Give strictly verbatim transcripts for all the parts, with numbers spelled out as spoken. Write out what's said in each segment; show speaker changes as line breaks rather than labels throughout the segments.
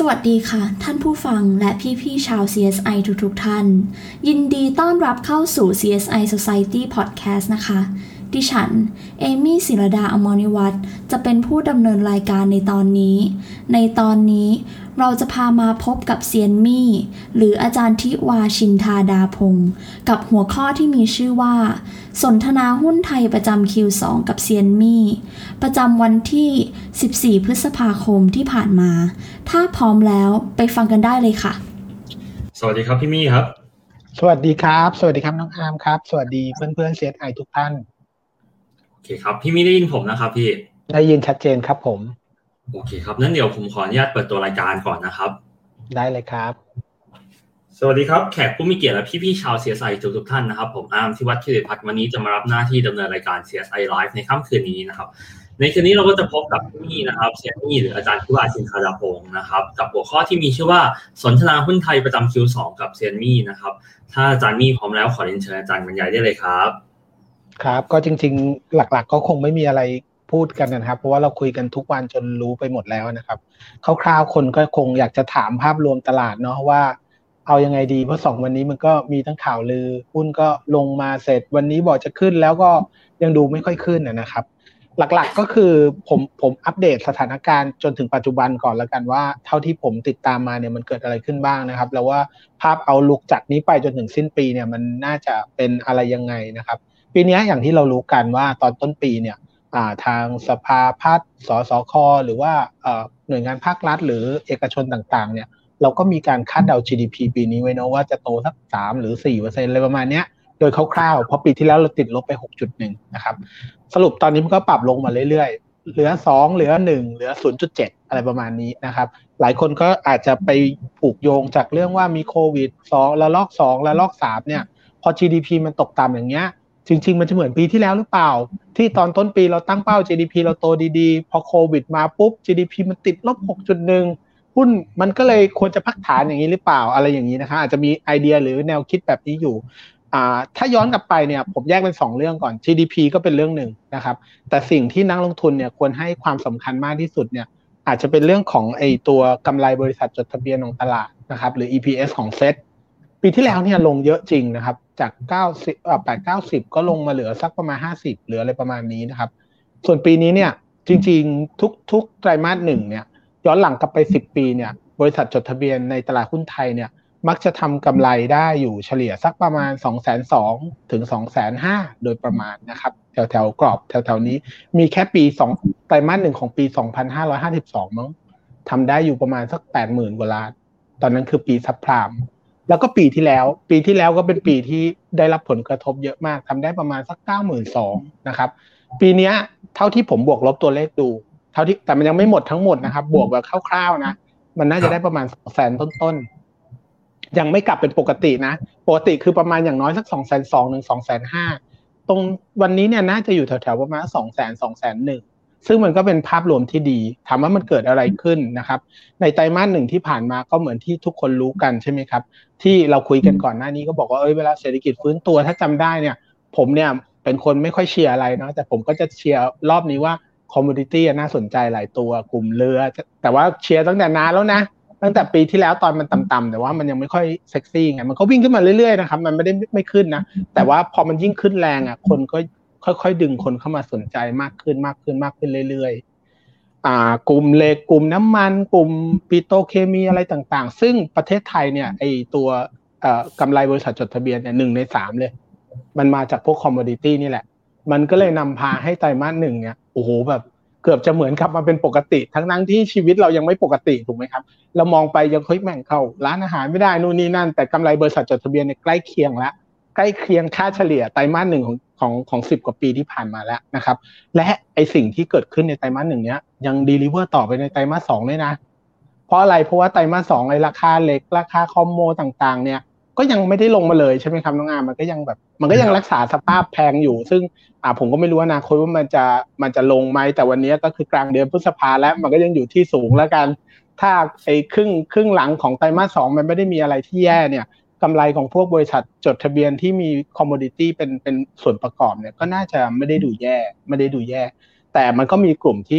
วัสดีค่ะท่านผู้ฟังและพี่ๆชาว ซี เอส ไอ ทุกๆท่านยินดีต้อนรับเข้าสู่ ซี เอส ไอ Society Podcast นะคะดิฉันเอมี่ศิรดาอมรนิวัฒน์จะเป็นผู้ดำเนินรายการในตอนนี้ในตอนนี้เราจะพามาพบกับเซียนมี่หรืออาจารย์ทิวาชินธาดาพงศ์กับหัวข้อที่มีชื่อว่าสนทนาหุ้นไทยประจำ คิว สอง กับเซียนมี่ประจำวันที่สิบสี่พฤษภาคมที่ผ่านมาถ้าพร้อมแล้วไปฟังกันได้เลยค่ะ
สวัสดีครับพี่มี่ครับ
สวัสดีครับสวัสดีครับน้องอาร์มครับสวัสดีเพื่อนๆ ซี เอส ไอ ทุกท่าน
โอเคครับพี่มี่ได้ยินผมนะครับพี่
ได้ยินชัดเจนครับผม
โอเคครับงั้นเดี๋ยวผมขออนุญาตเปิดตัวรายการก่อนนะครับ
ได้เลยครับ
สวัสดีครับแขกผู้มีเกียรติและพี่ๆชาว ซี เอส ไอ ทุกๆท่านนะครับผมอาร์มธิวัฒน์ คิริพัฒน์วันนี้จะมารับหน้าที่ดำเนินรายการ ซี เอส ไอ Live ในค่ำคืนนี้นะครับในคืนนี้เราก็จะพบกับพี่มี่นะครับเซียนมี่หรืออาจารย์ทิวาชินธาดาพงศ์นะครับกับหัวข้อที่มีชื่อว่าสนทนาหุ้นไทยประจำ คิว สอง กับเซียนมี่นะครับถ้าอาจารย์มี่พร้อมแล้วขอเรียนเชิญอาจารย์บรรยายได้เลยครับ
ครับก็จริงๆหลักๆก็คงไม่มีอะไรพูดกันนะครับเพราะว่าเราคุยกันทุกวันจนรู้ไปหมดแล้วนะครับคร่าวๆคนก็คงอยากจะถามภาพรวมตลาดเนาะว่าเอายังไงดีเพราะสองวันนี้มันก็มีทั้งข่าวลือหุ้นก็ลงมาเสร็จวันนี้บอกจะขึ้นแล้วก็ยังดูไม่ค่อยขึ้นนะครับหลักๆก็คือผมผมอัปเดตสถานการณ์จนถึงปัจจุบันก่อนแล้วกันว่าเท่าที่ผมติดตามมาเนี่ยมันเกิดอะไรขึ้นบ้างนะครับแล้วว่าภาพเอาลุกจากนี้ไปจนถึงสิ้นปีเนี่ยมันน่าจะเป็นอะไรยังไงนะครับปีนี้อย่างที่เรารู้กันว่าตอนต้นปีเนี่ยทางสภาพัฒน์สสคหรือว่าหน่วยงานภาครัฐหรือเอกชนต่างๆเนี่ยเราก็มีการคาดเดา จี ดี พี ปีนี้ไว้นะว่าจะโตสักสามหรือ สี่เปอร์เซ็นต์ อะไรประมาณเนี้ยโดยคร่าวๆเพราะปีที่แล้วเราติดลบไป หกจุดหนึ่ง นะครับสรุปตอนนี้มันก็ปรับลงมาเรื่อยๆเหลือสองเหลือหนึ่งเหลือ ศูนย์จุดเจ็ด อะไรประมาณนี้นะครับหลายคนก็อาจจะไปผูกโยงจากเรื่องว่ามีโควิดสองระลอกสองระลอกสามเนี่ยพอ จี ดี พี มันตกต่ำอย่างเงี้ยจริงๆมันจะเหมือนปีที่แล้วหรือเปล่าที่ตอนต้นปีเราตั้งเป้า จี ดี พี เราโตดีๆพอโควิดมาปุ๊บ จี ดี พี มันติดลบ หกจุดหนึ่ง หุ้นมันก็เลยควรจะพักฐานอย่างนี้หรือเปล่าอะไรอย่างนี้นะคะอาจจะมีไอเดียหรือแนวคิดแบบนี้อยู่อ่าถ้าย้อนกลับไปเนี่ยผมแยกเป็นสองเรื่องก่อน จี ดี พี ก็เป็นเรื่องหนึ่งนะครับแต่สิ่งที่นักลงทุนเนี่ยควรให้ความสำคัญมากที่สุดเนี่ยอาจจะเป็นเรื่องของไอตัวกำไรบริษัทจดทะเบียนของตลาดนะครับหรือ อี พี เอส ของเซ็ตปีที่แล้วเนี่ยลงเยอะจริงนะครับจากเก้าสิบอ่าแปด เก้าสิบก็ลงมาเหลือสักประมาณห้าสิบหรืออะไรประมาณนี้นะครับส่วนปีนี้เนี่ยจริงๆทุกทุกไตรมาสหนึ่งเนี่ยย้อนหลังกลับไปสิบปีเนี่ยบริษัทจดทะเบียนในตลาดหุ้นไทยเนี่ยมักจะทำกำไรได้อยู่เฉลี่ยสักประมาณ สองแสนสองหมื่น ถึง สองแสนห้าหมื่น โดยประมาณนะครับแถวๆกรอบแถวๆนี้มีแค่ปีสองไตรมาสหนึ่งของปีสองพันห้าร้อยห้าสิบสองมั้งทำได้อยู่ประมาณสัก แปดหมื่น กว่าล้านตอนนั้นคือปีซับไพรม์แล้วก็ปีที่แล้วปีที่แล้วก็เป็นปีที่ได้รับผลกระทบเยอะมากทำได้ประมาณสัก เก้าหมื่นสองพัน นะครับปีนี้เท่าที่ผมบวกลบตัวเลขดูเท่าที่แต่มันยังไม่หมดทั้งหมดนะครับบวกแบบคร่าวๆนะมันน่าจะได้ประมาณ สองแสน ต้นๆยังไม่กลับเป็นปกตินะปกติคือประมาณอย่างน้อยสัก สองแสนสองหมื่น ถึง สองแสนห้าหมื่น ตรงวันนี้เนี่ยน่าจะอยู่แถวๆประมาณ สองแสน สองแสนหนึ่ง ซึ่งมันก็เป็นภาพรวมที่ดีถามว่ามันเกิดอะไรขึ้นนะครับในไตรมาสหนึ่งที่ผ่านมาก็เหมือนที่ทุกคนรู้กันใช่ไหมครับที่เราคุยกันก่อนหน้านี้ก็บอกว่าเอ้ยเวลาเศรษฐกิจฟื้นตัวถ้าจำได้เนี่ยผมเนี่ยเป็นคนไม่ค่อยเชียร์อะไรเนาะแต่ผมก็จะเชียร์รอบนี้ว่าคอมมูนิตี้น่าสนใจหลายตัวกลุ่มเรือแต่ว่าเชียร์ตั้งแต่นานแล้วนะตั้งแต่ปีที่แล้วตอนมันต่ำๆแต่ว่ามันยังไม่ค่อยเซ็กซี่ไงมันก็วิ่งขึ้นมาเรื่อยๆนะครับมันไม่ได้ไม่ขึ้นนะแต่ว่าพอมันยิ่งขึ้นแรงอ่ะคนก็ค่อยๆดึงคนเข้ามาสนใจมากขึ้นมากขึ้นมากขึ้นเรื่อยๆอ่ากลุ่มเหล็กกลุ่มน้ำมันกลุ่มปิโตรเคมีอะไรต่างๆซึ่งประเทศไทยเนี่ยไอตัวเอ่อกำไรบริษัทจดทะเบียนเนี่ยหนึ่งในสามเลยมันมาจากพวกคอมโมดิตี้นี่แหละมันก็เลยนำพาให้ไตรมาสหนึ่งเนี่ยโอ้โหแบบเกือบจะเหมือนกลับมาเป็นปกติทั้งนั้นที่ชีวิตเรายังไม่ปกติถูกไหมครับเรามองไปยังเฮ้ยแม่งเข้าร้านอาหารไม่ได้นู่นนี่นั่นแต่กำไรบริษัทจดทะเบียนเนี่ยใกล้เคียงแล้วใกล้เคียงค่าเฉลี่ยไตรมาสหนึ่งของของของสิบกว่าปีที่ผ่านมาแล้วนะครับและไอสิ่งที่เกิดขึ้นในไตรมาสหนึ่งเนี้ยยังดีลิเวอร์ต่อไปในไตรมาสสองด้วยนะเพราะอะไรเพราะว่าไตรมาสสองไอราคาเหล็กราคาคอมโมต่างๆเนี่ยก็ยังไม่ได้ลงมาเลยใช่ไหมครับน้องอาร์มมันก็ยังแบบมันก็ยังรักษาสภาพแพงอยู่ซึ่งอ่าผมก็ไม่รู้อนาคตว่ามันจะมันจะลงไหมแต่วันนี้ก็คือกลางเดือนพฤษภาแล้วมันก็ยังอยู่ที่สูงแล้วกันถ้าไอ้ครึ่งครึ่งหลังของไตรมาสสองมันไม่ได้มีอะไรที่แย่เนี่ยกำไรของพวกบริษัทจดทะเบียนที่มีคอมโมดิตี้เป็นเป็นส่วนประกอบเนี่ยก็น่าจะไม่ได้ดูแย่ไม่ได้ดูแย่แต่มันก็มีกลุ่มที่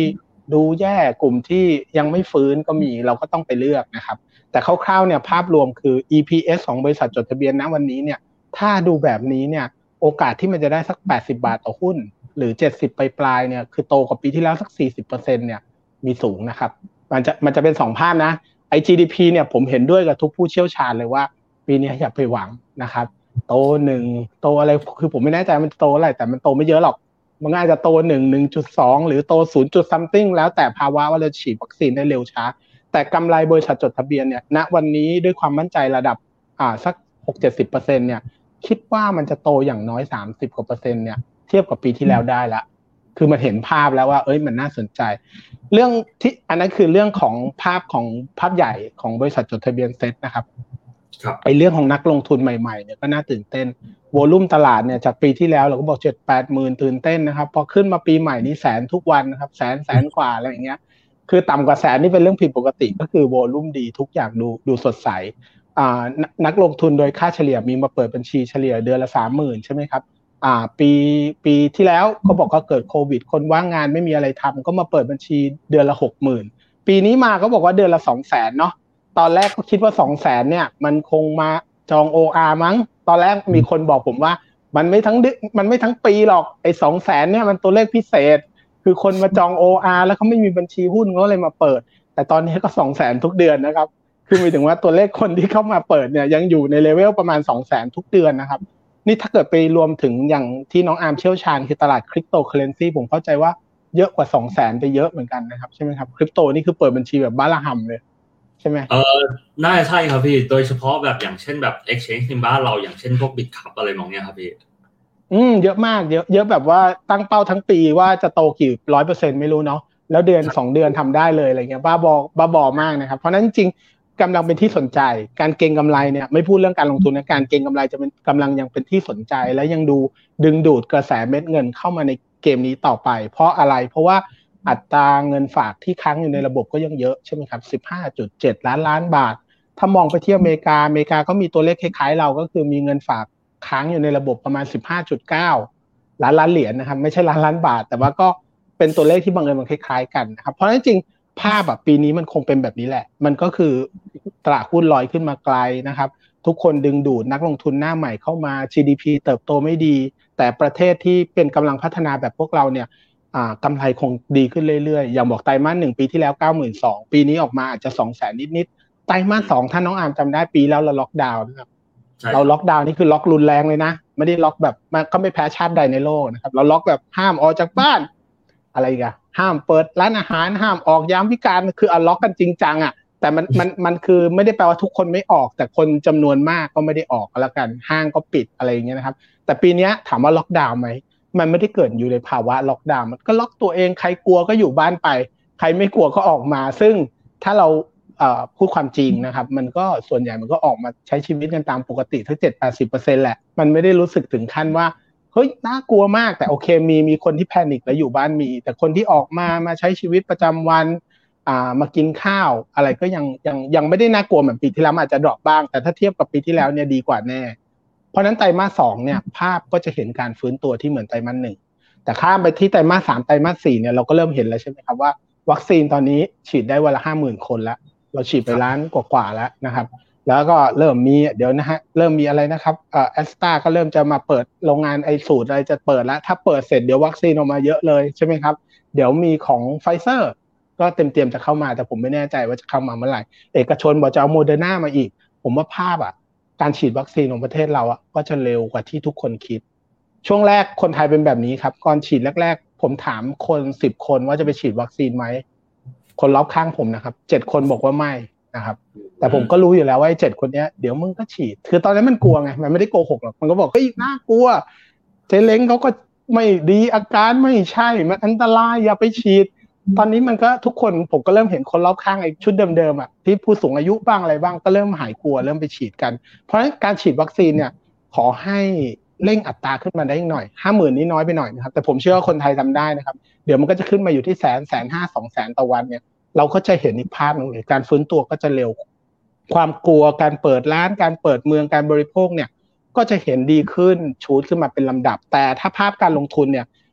ดูแย่กลุ่มที่ยังไม่ฟื้นก็มีเราก็ต้องไปเลือกนะครับแต่คร่าวๆเนี่ยภาพรวมคือ อี พี เอส ของบริษัทจดทะเบียนณวันนี้เนี่ยถ้าดูแบบนี้เนี่ยโอกาสที่มันจะได้สักแปดสิบบาทต่อหุ้นหรือเจ็ดสิบปลายๆเนี่ยคือโตกว่าปีที่แล้วสัก สี่สิบเปอร์เซ็นต์ เนี่ยมีสูงนะครับมันจะมันจะเป็นสองภาพนะไอ้ จี ดี พี เนี่ยผมเห็นด้วยกับทุกผู้เชี่ยวชาญเลยว่าปีนี้อย่าไปหวังนะครับโตหนึ่งโตอะไรคือผมไม่แน่ใจมันโตอะไรแต่มันโตไม่เยอะหรอกมันอาจจะโตหนึ่ง หนึ่งจุดสอง หรือโตศูนย์ something แล้วแต่ภาวะว่าเราฉีดวัคซีนได้เร็วช้าแต่กำไรบริษัทจดทะเบียนเนี่ยณวันนี้ด้วยความมั่นใจระดับอ่าสัก หกถึงเจ็ดสิบเปอร์เซ็นต์ เนี่ยคิดว่ามันจะโตอย่างน้อยสามสิบกว่าเปอร์เซ็นต์เนี่ยเทียบกับปีที่แล้วได้ละคือมันเห็นภาพแล้วว่าเอ้ยมันน่าสนใจเรื่องที่อันนั้นคือเรื่องของภาพของภาพใหญ่ของบริษัทจดทะเบียนเซ็ตนะครับ
ครับ
ไอ้เรื่องของนักลงทุนใหม่ๆเนี่ยก็น่าตื่นเต้นโวลุ่มตลาดเนี่ยจากปีที่แล้วเราก็บอก เจ็ดแปดหมื่น ตื่นเต้นนะครับพอขึ้นมาปีใหม่นี้แสนทุกวันนะครับแสนแสนกว่าอะไรอย่างเงี้ยคือต่ำกว่าแสนนี่เป็นเรื่องผิดปกติก็คือโวลุ่มดีทุกอย่างดูดูสดใสอ่านักลงทุนโดยค่าเฉลี่ยมีมาเปิดบัญชีเฉลี่ยเดือนละ สามหมื่น ใช่ไหมครับอ่าปีปีที่แล้วเขาบอกว่าเกิดโควิดคนว่างงานไม่มีอะไรทำก็มาเปิดบัญชีเดือนละ หกหมื่น ปีนี้มาก็บอกว่าเดือนละ สองแสน เนาะตอนแรกก็คิดว่า สองแสน เนี่ยมันคงมาจอง โอ อาร์ มั้งตอนแรกมีคนบอกผมว่ามันไม่ทั้งมันไม่ทั้งปีหรอกไอ้ สองแสน เนี่ยมันตัวเลขพิเศษคือคนมาจอง โอ อาร์ แล้วเขาไม่มีบัญชีหุ้นก็เลยมาเปิดแต่ตอนนี้ก็ สองแสน ทุกเดือนนะครับคือหมายถึงว่าตัวเลขคนที่เข้ามาเปิดเนี่ยยังอยู่ในเลเวลประมาณ สองแสน ทุกเดือนนะครับนี่ถ้าเกิดไปรวมถึงอย่างที่น้องอาร์มเชี่ยวชาญคือตลาดคริปโตเคอเรนซีผมเข้าใจว่าเยอะกว่า สองแสน ไปเยอะเหมือนกันนะครับใช่ไหมครับคริปโตนี่คือเปิดบัญชีแบบบ้าระห่ำเลยใช่ไหม
เออน่าจะใช่ครับพี่โดยเฉพาะแบบอย่างเช่นแบบ exchange ในบ้านเราอย่างเช่นพวก Bitcup อะไรมองเนี้ยครับพี่
อืมเยอะมากเยอะเยอะแบบว่าตั้งเป้าทั้งปีว่าจะโตกี่ ร้อยเปอร์เซ็นต์ ไม่รู้เนาะแล้วเดือนสองเดือนทำได้เลยอะไรเงี้ยบ้าบอบ้าบอมากนะครับเพราะนั้นจริงกำลังเป็นที่สนใจการเก็งกำไรเนี่ยไม่พูดเรื่องการลงทุนนะการเก็งกำไรจะเป็นกำลังยังเป็นที่สนใจและยังดูดึงดูดกระแสเม็ดเงินเข้ามาในเกมนี้ต่อไปเพราะอะไรเพราะว่าอัตราเงินฝากที่ค้างอยู่ในระบบก็ยังเยอะใช่ไหมครับ สิบห้าจุดเจ็ด ล้านล้านบาทถ้ามองไปที่อเมริกาอเมริกาก็มีตัวเลขคล้ายๆเราก็คือมีเงินฝากค้างอยู่ในระบบประมาณ สิบห้าจุดเก้า ล้านล้านเหรียญนะครับไม่ใช่ล้านล้านบาทแต่ว่าก็เป็นตัวเลขที่บังเอิญมันคล้ายๆกันนะครับเพราะฉะนั้นจริงภาพแบบปีนี้มันคงเป็นแบบนี้แหละมันก็คือตลาดหุ้นลอยขึ้นมาไกลนะครับทุกคนดึงดูดนักลงทุนหน้าใหม่เข้ามา จี ดี พี เติบโตไม่ดีแต่ประเทศที่เป็นกำลังพัฒนาแบบพวกเราเนี่ยอ่ากำไรคงดีขึ้นเรื่อยๆอย่างบอกไตรมาสหนึ่งปีที่แล้ว เก้าหมื่นสองพัน ปีนี้ออกมาอาจจะ สองแสน นิดๆไตรมาสสองท่านน้องอาร์มจำได้ปีแล้วเราล็อกดาวน์นะครับเราล็อกดาวน์นี่คือล็อกรุนแรงเลยนะไม่ได้ล็อกแบบมันก็ไม่แพ้ชาติใดในโลกนะครับเราล็อกแบบห้ามออกจากบ้านอะไรกันห้ามเปิดร้านอาหารห้ามออกยามวิกาลคือเอาล็อกกันจริงจังอ่ะแต่มันมันมันคือไม่ได้แปลว่าทุกคนไม่ออกแต่คนจำนวนมากก็ไม่ได้ออกก็แล้วกันห้างก็ปิดอะไรอย่างเงี้ยนะครับแต่ปีนี้ถามว่าล็อกดาวน์ไหมมันไม่ได้เกิดอยู่ในภาวะล็อกดาวน์มันก็ล็อกตัวเองใครกลัวก็อยู่บ้านไปใครไม่กลัวก็ออกมาซึ่งถ้าเราพูดความจริงนะครับมันก็ส่วนใหญ่มันก็ออกมาใช้ชีวิตกันตามปกติทั้ง เจ็ดถึงแปดสิบเปอร์เซ็นต์ แหละมันไม่ได้รู้สึกถึงขั้นว่าเฮ้ยน่ากลัวมากแต่โอเคมีมีคนที่แพนิคแล้วอยู่บ้านมีแต่คนที่ออกมามาใช้ชีวิตประจำวันอ่ามากินข้าวอะไรก็ยังยังยังไม่ได้น่ากลัวเหมือนปีที่แล้วอาจจะดรอปบ้างแต่ถ้าเทียบกับปีที่แล้วเนี่ยดีกว่าแน่เพราะนั้นไตรมาสสองเนี่ยภาพก็จะเห็นการฟื้นตัวที่เหมือนไตรมาสหนึ่งแต่ข้ามไปที่ไตรมาสสามไตรมาสสี่เนี่ยเราก็เริ่มเห็นแล้วใช่ไหมครับว่าวัคซีนตอนนี้ฉีดได้วันละ ห้าหมื่น คนแล้วเราฉีดไปล้านกว่าๆแล้วนะครับแล้วก็เริ่มมีเดี๋ยวนะฮะเริ่มมีอะไรนะครับเอ่อแอสตราก็เริ่มจะมาเปิดโรงงานไอสูตรอะไรจะเปิดแล้วถ้าเปิดเสร็จเดี๋ยววัคซีนออกมาเยอะเลยใช่ไหมครับเดี๋ยวมีของไฟเซอร์ก็เต็มๆจะเข้ามาแต่ผมไม่แน่ใจว่าจะเข้ามาเมื่อไหร่เอกชนบอกจะเอาโมเดอร์นามาอีกผมว่าภาพอ่ะการฉีดวัคซีนของประเทศเราอ่ะก็จะเร็วกว่าที่ทุกคนคิดช่วงแรกคนไทยเป็นแบบนี้ครับก่อนฉีดแรกๆผมถามคนสิบคนว่าจะไปฉีดวัคซีนไหมคนรอบข้างผมนะครับเจ็ดคนบอกว่าไม่นะครับแต่ผมก็รู้อยู่แล้วว่าไอ้เจ็ดคนเนี้ยเดี๋ยวมึงก็ฉีดคือตอนนั้นมันกลัวไงมันไม่ได้โกหกหรอกมันก็บอกเฮ้ยน่ากลัวเจ๊เล้งเขาก็ไม่ดีอาการไม่ใช่มันอันตรายอย่าไปฉีดตอนนี้มันก็ทุกคนผมก็เริ่มเห็นคนรอบข้างไอ้ชุดเดิมๆอ่ะที่ผู้สูงอายุบ้างอะไรบ้างก็เริ่มหายกลัวเริ่มไปฉีดกันเพราะฉะนั้นการฉีดวัคซีนเนี่ยขอให้เร่งอัตราขึ้นมาได้หน่อย ห้าหมื่น นี่น้อยไปหน่อยนะครับแต่ผมเชื่อว่าคนไทยทำได้นะครับเดี๋ยวมันก็จะขึ้นมาอยู่ที่แสนแสนห้าสองแสนต่อวันเนี่ยเราก็จะเห็นอีกภาพนึงเลยการฟื้นตัวก็จะเร็วความกลัวการเปิดร้านการเปิดเมืองการบริโภคเนี่ยก็จะเห็นดีขึ้นชูดขึ้นมาเป็นลำดับแต่ถ้าภาพการลงทุนเนี่ย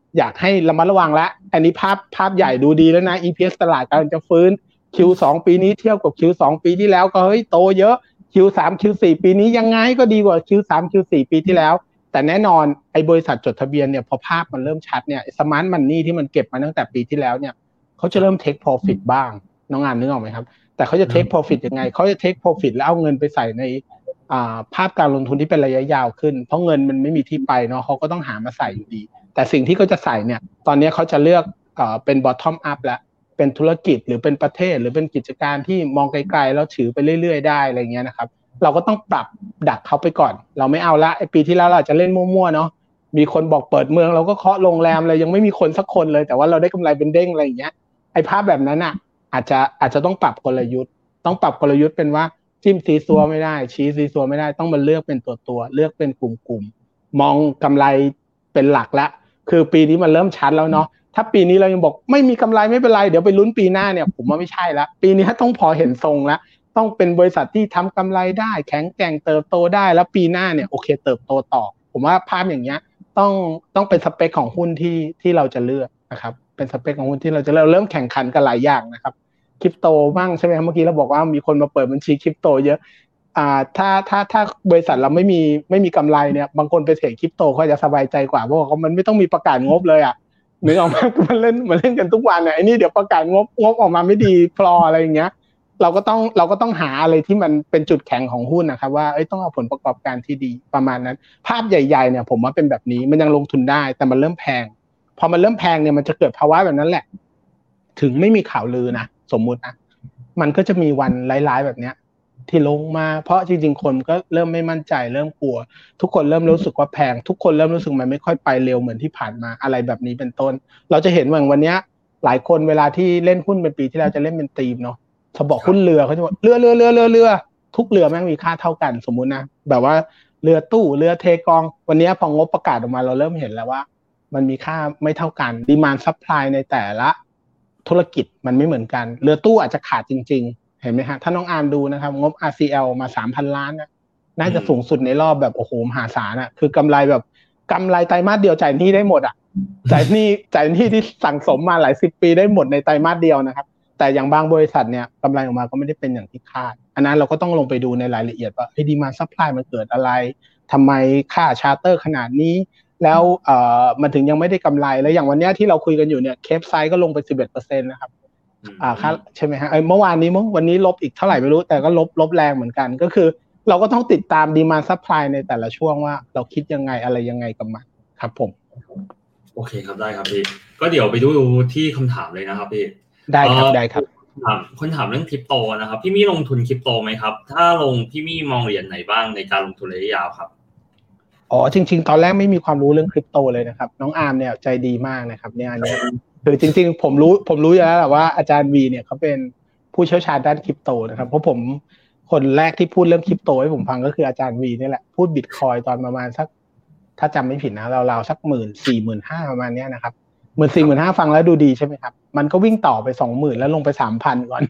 อยากให้ระมัดระวังละอันนี้ภาพภาพใหญ่ดูดีแล้วนะ อี พี เอส ตลาดกำลังจะฟื้น คิว สอง ปีนี้เทียบกับ คิว สอง ปีที่แล้วก็เฮ้ยโตเยอะ คิว สาม คิว สี่ ปีนี้ยังไงก็ดีกว่า คิว สาม คิว สี่ ปีที่แล้วแต่แน่นอนไอ้บริษัทจดทะเบียนเนี่ยพอภาพมันเริ่มชัดเนี่ยสมาร์ทมันนี่ที่มันเก็บมาตั้งแต่ปีที่แล้วเนี่ยเขาจะเริ่ม take profit บ้างน้องอามนึกออกไหมครับแต่เขาจะ take profit ยังไงเขาจะ take profit แล้วเอาเงินไปใส่ในอ่าภาพการลงทุนที่เป็นระยะยาวขึ้นเพราะเงินมันไม่มีที่ไปเนาะเขาก็ต้องหามาใส่อยู่ดีแต่สิ่งที่เขาจะใส่เนี่ยตอนนี้เขาจะเลือกเอ่อเป็น bottom up แล้วเป็นธุรกิจหรือเป็นประเทศหรือเป็นกิจการที่มองไกลๆแล้วถือไปเรื่อยๆได้อะไรเงี้ยนะครับเราก็ต้องปรับดักเขาไปก่อนเราไม่เอาละไอ้ปีที่แล้วเราจะเล่นมั่วๆเนาะมีคนบอกเปิดเมืองเราก็เคาะโรงแรมเลยยังไม่มีคนสักคนเลยแต่ว่าเราได้กำไรเป็นเด้งอะไรอย่างเงี้ยไอ้ภาพแบบนั้นอ่ะอาจจะอาจจะต้องปรับกลยุทธ์ต้องปรับกลยุทธ์เป็นว่าจิ้มซีซัวไม่ได้ชี้ซีซัวไม่ได้ต้องมาเลือกเป็นตัวตัวเลือกเป็นกลุ่มๆมองกำไรเป็นหลักละคือปีนี้มันเริ่มชัดแล้วเนาะถ้าปีนี้เรายังบอกไม่มีกำไรไม่เป็นไรเดี๋ยวไปลุ้นปีหน้าเนี่ยผมว่าไม่ใช่ละปีนี้ต้องพอเห็นทรงแล้วต้องเป็นบริษัทที่ทำกำไรได้แข็งแกร่งเติบโตได้แล้วปีหน้าเนี่ยโอเคเติบโตต่อผมว่าภาพอย่างเงี้ยต้องต้องเป็นสเปคของหุ้นที่ที่เราจะเลือกนะครับเป็นสเปคของหุ้นที่เราจะเลือกเริ่มแข่งขันกันหลายอย่างนะครับคริปโตบ้างใช่ไหมเมื่อกี้เราบอกว่ามีคนมาเปิดบัญชีคริปโตเยอะอ่าถ้าถ้าถ้าบริษัทเราไม่มีไม่มีกำไรเนี่ยบางคนไปเทรดคริปโตเขาจะสบายใจกว่าเพราะว่ามันไม่ต้องมีประกาศงบเลยอ่ะนึกออกไหมมันเล่นมันเล่นกันทุกวันอ่ะไอ้นี่เดี๋ยวประกาศงบงบออกมาไม่ดีพลออะไรอย่างเงี้ยเราก็ต้องเราก็ต้องหาอะไรที่มันเป็นจุดแข็งของหุ้นนะครับว่าเอ้ยต้องเอาผลประกอบการที่ดีประมาณนั้นภาพใหญ่ๆเนี่ยผมว่าเป็นแบบนี้มันยังลงทุนได้แต่มันเริ่มแพงพอมันเริ่มแพงเนี่ยมันจะเกิดภาวะแบบนั้นแหละถึงไม่มีข่าวลือนะสมมุตินะมันก็จะมีวันร้ายๆแบบเนี้ยที่ลงมาเพราะจริงๆคนก็เริ่มไม่มั่นใจเริ่มกลัวทุกคนเริ่มรู้สึกว่าแพงทุกคนเริ่มรู้สึกมันไม่ค่อยไปเร็วเหมือนที่ผ่านมาอะไรแบบนี้เป็นต้นเราจะเห็นว่าวันนี้หลายคนเวลาที่เล่นหุ้นเป็นปีที่แล้วจะเล่นเป็นธีมเนาะเขาบอกหุ้นเรือเขาจะบอกเรือเรือเรือเรือเรือทุกเรือแม่งมีค่าเท่ากันสมมุตินะแบบว่าเรือตู้เรือเทกองวันนี้พองบประกาศออกมาเราเริ่มเห็นแล้วว่ามันมีค่าไม่เท่ากันดีมานด์ซัพพลายในแต่ละธุรกิจมันไม่เหมือนกันเรือตู้อาจจะขาดจริงๆเห็นไหมฮะถ้าน้องอาร์มดูนะครับงบ อาร์ ซี แอล มา สามพัน ล้านนะน่าจะสูงสุดในรอบแบบโอ้โหมหาศาลอ่ะคือกำไรแบบกำไรไตรมาสเดียวจ่ายหนี้ได้หมดอ่ะจ่ายหนี้จ่ายหนี้ที่สั่งสมมาหลายสิบปีได้หมดในไตรมาสเดียวนะครับแต่อย่างบางบริษัทเนี่ยกำไรออกมาก็ไม่ได้เป็นอย่างที่คาดอันนั้นเราก็ต้องลงไปดูในรายละเอียดว่าไอ้ดีมานด์ซัพพลายมันเกิดอะไรทำไมค่าชาร์เตอร์ขนาดนี้แล้วเอ่อมันถึงยังไม่ได้กำไรแล้วอย่างวันนี้ที่เราคุยกันอยู่เนี่ยเคปไซด์ก็ลงไป สิบเอ็ดเปอร์เซ็นต์ นะครับอ่าค่าใช่ไหมฮะเอ้ยเมื่อวานนี้มั้งวันนี้ลบอีกเท่าไหร่ไม่รู้แต่ก็ลบลบแรงเหมือนกันก็คือเราก็ต้องติดตามดีมานด์ซัพพลายในแต่ละช่วงว่าเราคิดยังไงอะไรยังไงกับมันครับผม
โอเคครับได้ครับพี่ก็เดี๋ยวไปดูที่คำถามเลยนะครับพี่
ได้ครับได้ครับ
ถามคนถามเรื่องคริปโตนะครับพี่มี่ลงทุนคริปโตไหมครับถ้าลงพี่มี่มองเหรียญไหนบ้างในการลงทุนระยะยาวครับ
อ๋อจริงๆตอนแรกไม่มีความรู้เรื่องคริปโตเลยนะครับน้องอาร์มเนี่ยใจดีมากนะครับเนี่ยอันนี้คือจริงๆผมรู้ผมรู้อยู่แล้วแหละว่าอาจารย์วีเนี่ยเขาเป็นผู้เชี่ยวชาญด้านคริปโตนะครับเพราะผมคนแรกที่พูดเรื่องคริปโตให้ผมฟังก็คืออาจารย์วีนี่แหละพูดบิตคอยตอนประมาณสักถ้าจำไม่ผิดนะราวๆสักหมื่นสี่หมื่นห้าประมาณนี้นะครับหมื่นสี่หมื่นห้าฟังแล้วดูดีใช่ไหมครับมันก็วิ่งต่อไปสองหมื่นแล้วลงไปสามพันก่อน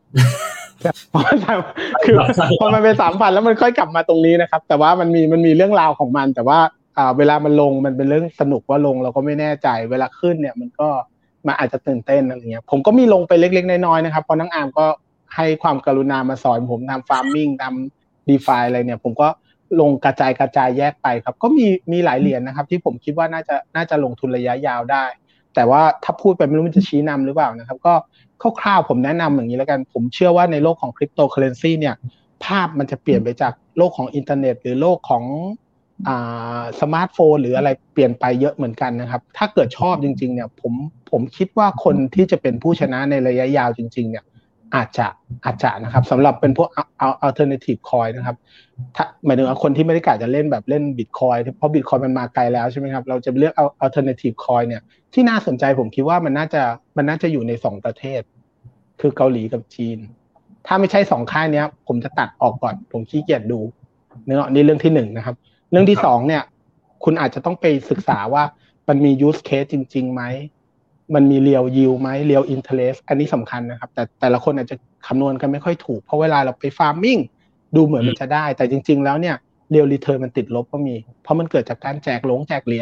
คือพอมันไปสามพันแล้วมันค่อยกลับมาตรงนี้นะครับแต่ว่ามันมีมันมีเรื่องราวของมันแต่ว่าอ่าเวลามันลงมันเป็นเรื่องสนุกว่าลงเราก็ไม่แน่ใจเวลาขึ้นเนี่ยมันก็มันอาจจะตื่นเต้นอะไรเงี้ยผมก็มีลงไปเล็กๆน้อยๆนะครับเพราะน้องอาร์มก็ให้ความกรุณามาสอนผมทำฟาร์มมิ่งทำ DeFi อะไรเนี่ยผมก็ลงกระจายกระจายแยกไปครับก็มีมีหลายเหรียญนะครับที่ผมคิดว่าน่าจะน่าจะลงทุนระยะยาวได้แต่ว่าถ้าพูดไปไม่รู้มันจะชี้นำหรือเปล่านะครับก็คร่าวๆผมแนะนำอย่างนี้แล้วกันผมเชื่อว่าในโลกของคริปโตเคอเรนซีเนี่ยภาพมันจะเปลี่ยนไปจากโลกของอินเทอร์เน็ตหรือโลกของอ่าสมาร์ทโฟนหรืออะไรเปลี่ยนไปเยอะเหมือนกันนะครับถ้าเกิดชอบจริงๆเนี่ยผมผมคิดว่าคนที่จะเป็นผู้ชนะในระยะยาวจริงๆเนี่ยอาจจะอาจจะนะครับสำหรับเป็นพวก alternative coin นะครับถ้าหมายถึงว่าคนที่ไม่ได้กะจะเล่นแบบเล่น Bitcoin เพราะ Bitcoin มันมาไกลแล้วใช่ไหมครับเราจะเลือกเอา alternative coin เนี่ยที่น่าสนใจผมคิดว่ามันน่าจะมันน่าจะอยู่ในสองประเทศคือเกาหลีกับจีนถ้าไม่ใช่สองค่ายนี้ผมจะตัดออกก่อนผมขี้เกียจดูเนื้อนี่เรื่องที่หนึ่งนะครับเรื่องที่สองเนี่ยคุณอาจจะต้องไปศึกษาว่ามันมี use case จริงๆไหมมันมี real yield ไหม real interest อันนี้สำคัญนะครับแต่แต่ละคนอาจจะคำนวณกันไม่ค่อยถูกเพราะเวลาเราไป farming ดูเหมือนมันจะได้แต่จริงๆแล้วเนี่ย real return มันติดลบก็มีเพราะมันเกิดจากการแจกหลงแจกเหรียญ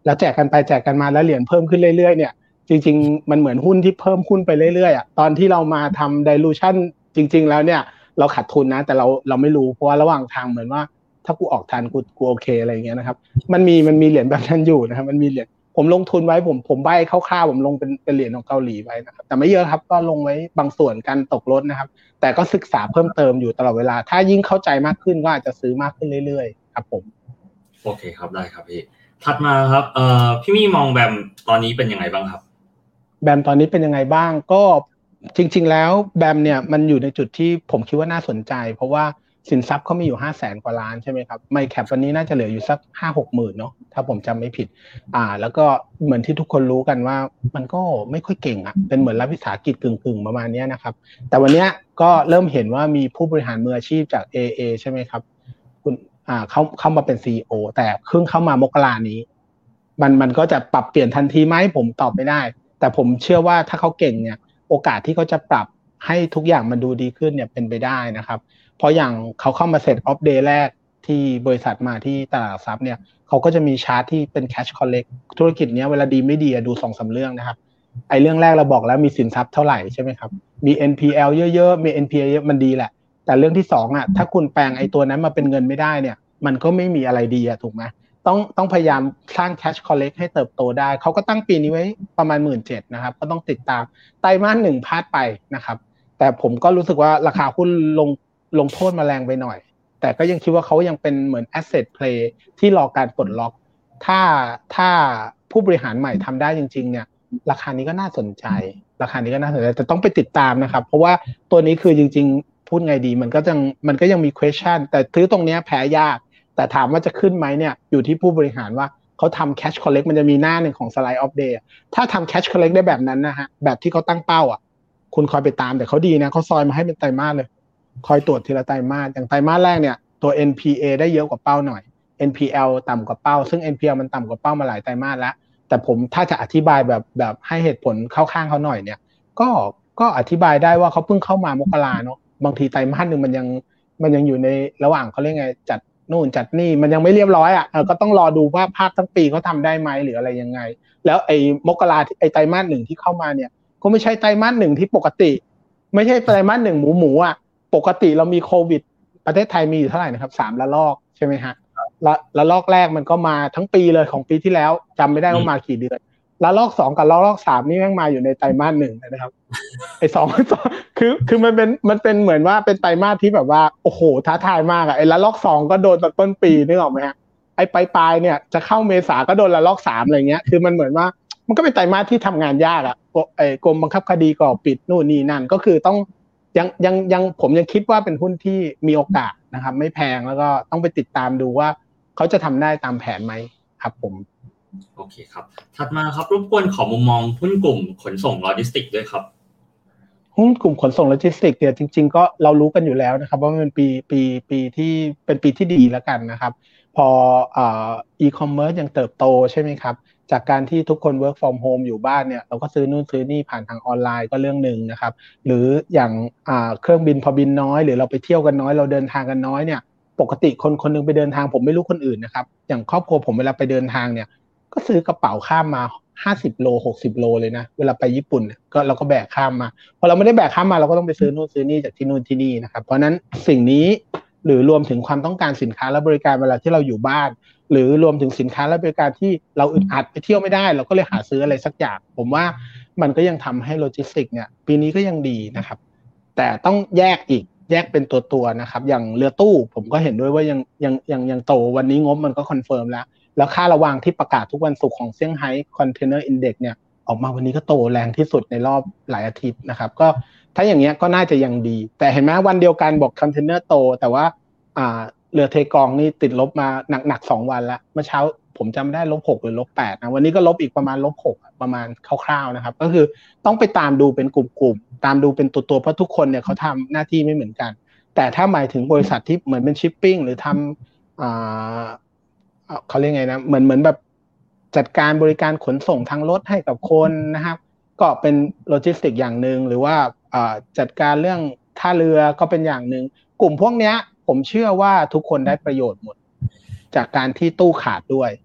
แล้วแจกกันไปแจกกันมาแล้วเหรียญเพิ่มขึ้นเรื่อยๆเนี่ยจริงๆมันเหมือนหุ้นที่เพิ่มหุ้นไปเรื่อยๆอ่ะตอนที่เรามาทำ dilution จริงๆแล้วเนี่ยเราขาดทุนนะแต่เราเราไม่รู้เพราะว่าระหว่างทางเหมือนว่าถ้ากูออกทันกูกูโอเคอะไรอย่างเงี้ยนะครับมันมีมันมีเหรียญแบบนั้นอยู่นะครับมันมีเหรียญผมลงทุนไว้ผมผมใบ้คร่าวๆผมลงเป็นเป็นเหรียญของเกาหลีไว้นะครับแต่ไม่เยอะครับก็ลงไว้บางส่วนกันตกรถนะครับแต่ก็ศึกษาเพิ่มเติมอยู่ตลอดเวลาถ้ายิ่งเข้าใจมากขึ้นก็อาจจะซื้อมากขึ้นเรื่อยๆครับผม
โอเคครับได้ครับพี่ถัดมาครับเอ่อพี่มี่มองแบมตอนนี้เป็นยังไงบ้างครับ
แบมตอนนี้เป็นยังไงบ้างก็จริงๆแล้วแบมเนี่ยมันอยู่ในจุดที่ผมคิดว่าน่าสนใจเพราะว่าสินทรัพย์เขามีอยู่ห้าแสนกว่าล้านใช่ไหมครับไมแคปวันนี้น่าจะเหลืออยู่สักห้าหกหมื่นเนาะถ้าผมจำไม่ผิดอ่าแล้วก็เหมือนที่ทุกคนรู้กันว่ามันก็ไม่ค่อยเก่งอ่ะเป็นเหมือนรัฐวิสาหกิจกึ่งๆประมาณนี้นะครับแต่วันนี้ก็เริ่มเห็นว่ามีผู้บริหารมืออาชีพจาก เอ เอ ใช่ไหมครับคุณอ่าเขาเข้ามาเป็น ซี อี โอ แต่เพิ่งเข้ามามกรานี้มันมันก็จะปรับเปลี่ยนทันทีไหมผมตอบไม่ได้แต่ผมเชื่อว่าถ้าเขาเก่งเนี่ยโอกาสที่เขาจะปรับให้ทุกอย่างมันดูดีขึ้นเนี่ยเป็นไปได้นะครับเพราะอย่างเขาเข้ามาเซตออฟเดย์แรกที่บริษัทมาที่ตลาดหลักทรัพย์เนี่ยเขาก็จะมีชาร์ตที่เป็น cash collect ธุรกิจเนี้ยเวลาดีไม่ดีดูสองสามเรื่องนะครับไอ้เรื่องแรกเราบอกแล้วมีสินทรัพย์เท่าไหร่ใช่ไหมครับมี เอ็น พี แอล เยอะๆมี เอ็น พี แอล เยอะมันดีแหละแต่เรื่องที่สองอ่ะถ้าคุณแปลงไอ้ตัวนั้นมาเป็นเงินไม่ได้เนี่ยมันก็ไม่มีอะไรดีอ่ะถูกไหมต้องต้องพยายามสร้าง cash collect ให้เติบโตได้เขาก็ตั้งปีนี้ไว้ประมาณ หนึ่งหมื่นเจ็ดพัน นะครับก็ต้องติดตามไตรมาสหนึ่งพลาดไปนะครับแต่ผมก็รู้สึกว่าราคาหุ้นลงลงโทษมาแรงไปหน่อยแต่ก็ยังคิดว่าเขายังเป็นเหมือน asset play ที่รอการปลดล็อกถ้าถ้าผู้บริหารใหม่ทำได้จริงๆเนี่ยราคานี้ก็น่าสนใจราคานี้ก็น่าสนใจแต่ต้องไปติดตามนะครับเพราะว่าตัวนี้คือจริงๆพูดไงดีมันก็ยังมันก็ยังมี question แต่ซื้อตรงนี้แพ้ยากแต่ถามว่าจะขึ้นไหมเนี่ยอยู่ที่ผู้บริหารว่าเขาทำ cash collect มันจะมีหน้าหนึ่งของ slide of day ถ้าทำ cash collect ได้แบบนั้นนะฮะแบบที่เขาตั้งเป้าอ่ะคุณคอยไปตามแต่เขาดีนะเขาซอยมาให้เป็นไตรมาสเลยคอยตรวจทีละไตรมาสอย่างไตรมาสแรกเนี่ยตัว เอ็น พี เอ ได้เยอะกว่าเป้าหน่อย เอ็น พี แอล ต่ำกว่าเป้าซึ่ง เอ็น พี แอล มันต่ำกว่าเป้ามาหลายไตรมาสแล้วแต่ผมถ้าจะอธิบายแบบแบบให้เหตุผลเข้าข้างเขาหน่อยเนี่ยก็ก็อธิบายได้ว่าเขาเพิ่งเข้ามามกราเนาะบางทีไตรมาสนึงมันยังมันยังอยู่ในระหว่างเขาเรียกไงจัดนู่นจัดนี่มันยังไม่เรียบร้อยอ่ะเออก็ต้องรอดูว่าภาคทั้งปีเขาทำได้ไหมหรืออะไรยังไงแล้วไอ้มกราไอ้ไตรมาสหนึ่งที่เข้ามาเนี่ยก็ไม่ใช่ไตรมาสหนึ่งที่ปกติไม่ใช่ไตรมาสหนึ่งหมูหมูอ่ะปกติเรามีโควิดประเทศไทยมีอยู่เท่าไหร่นะครับสามระลอกใช่ไหมฮะละละลอกแรกมันก็มาทั้งปีเลยของปีที่แล้วจำไม่ได้ว่ามากี่เดือนละลอกสองกับละลอกสามนี่แม่งมาอยู่ในไตรมาสหนึ่งนะครับไอ้สองคือคือมันเป็นมันเป็นเหมือนว่าเป็นไตรมาสที่แบบว่าโอ้โหท้าทายมากอะไอ้ละลอกสองก็โดนตอนต้นปีนึกออกไหมฮะไอ้ปลายๆเนี่ยจะเข้าเมษาก็โดนละลอกสามอะไรเงี้ยคือมันเหมือนว่ามันก็เป็นไตรมาสที่ทำงานยากอะไอ้กรมบังคับคดีก็ปิดนู่นนี่นั่นก็คือต้องยังยังยังผมยังคิดว่าเป็นหุ้นที่มีโอกาสนะครับไม่แพงแล้วก็ต้องไปติดตามดูว่าเขาจะทำได้ตามแผนไหมครับผม
โอเคครับถัดมาครับรบกวนขอมุมมองหุ้นกลุ่มขนส่งโลจิสติกส์ด้วยครับ
หุ้นกลุ่มขนส่งโลจิสติกส์เนี่ยจริงๆก็เรารู้กันอยู่แล้วนะครับว่ามันเป็นปีปีปีที่เป็นปีที่ดีแล้วกันนะครับพอเอ่ออีคอมเมิร์ซยังเติบโตใช่ไหมครับจากการที่ทุกคน work from home อยู่บ้านเนี่ยเราก็ซื้อนู่นซื้อนี่ผ่านทางออนไลน์ก็เรื่องนึงนะครับหรืออย่างอ่าเครื่องบินพอบินน้อยหรือเราไปเที่ยวกันน้อยเราเดินทางกันน้อยเนี่ยปกติคนคนนึงไปเดินทางผมไม่รู้คนอื่นนะครับอย่างครอบครัวผมเวลาไปเดินทางเนี่ยก็ซื้อกระเป๋าข้ามมาห้าสิบโลหกสิบโลเลยนะเวลาไปญี่ปุ่นก็เราก็แบกข้ามมาพอเราไม่ได้แบกข้ามมาเราก็ต้องไปซื้อนู่นซื้อนี่จากที่นู่นที่นี่นะครับเพราะนั้นสิ่งนี้หรือรวมถึงความต้องการสินค้าและบริการเวลาที่เราอยู่บ้านหรือรวมถึงสินค้าและบริการที่เราอึดอัดไปเที่ยวไม่ได้เราก็เลยหาซื้ออะไรสักอย่างผมว่ามันก็ยังทำให้โลจิสติกเนี่ยปีนี้ก็ยังดีนะครับแต่ต้องแยกอีกแยกเป็นตัวๆนะครับอย่างเรือตู้ผมก็เห็นด้วยว่ายังยังยังยังโตวันนี้งบมันก็คอนเฟิร์มแล้วแล้วค่าระวางที่ประกาศทุกวันศุกร์ของเซี่ยงไฮ้คอนเทนเนอร์อินเด็กซ์เนี่ยออกมาวันนี้ก็โตแรงที่สุดในรอบหลายอาทิตย์นะครับก็ถ้าอย่างเงี้ยก็น่าจะยังดีแต่เห็นไหมวันเดียวกันบอกคอนเทนเนอร์โตแต่ว่าอ่าเรือเทกองนี่ติดลบมาหนักๆสองวันแล้วเมื่อเช้าผมจำได้ลบหกหรือลบแปดนะวันนี้ก็ลบอีกประมาณลบหกประมาณคร่าวๆนะครับก็คือต้องไปตามดูเป็นกลุ่มๆตามดูเป็นตัวๆเพราะทุกคนเนี่ยเขาทำหน้าที่ไม่เหมือนกันแต่ถ้าหมายถึงบริษัทที่เหมือนเป็นชิปปิ้งหรือทำอ่าเขาเรียกไงนะเหมือนเหมือนแบบจัดการบริการขนส่งทางรถให้กับคนนะครับก็เป็นโลจิสติกอย่างนึงหรือว่าจัดการเรื่องท่าเรือก็เป็นอย่างนึงกลุ่มพวกนี้ผมเชื่อว่าทุกคนได้ประโยชน์หมดจากการที่ตู้ขาดด้วย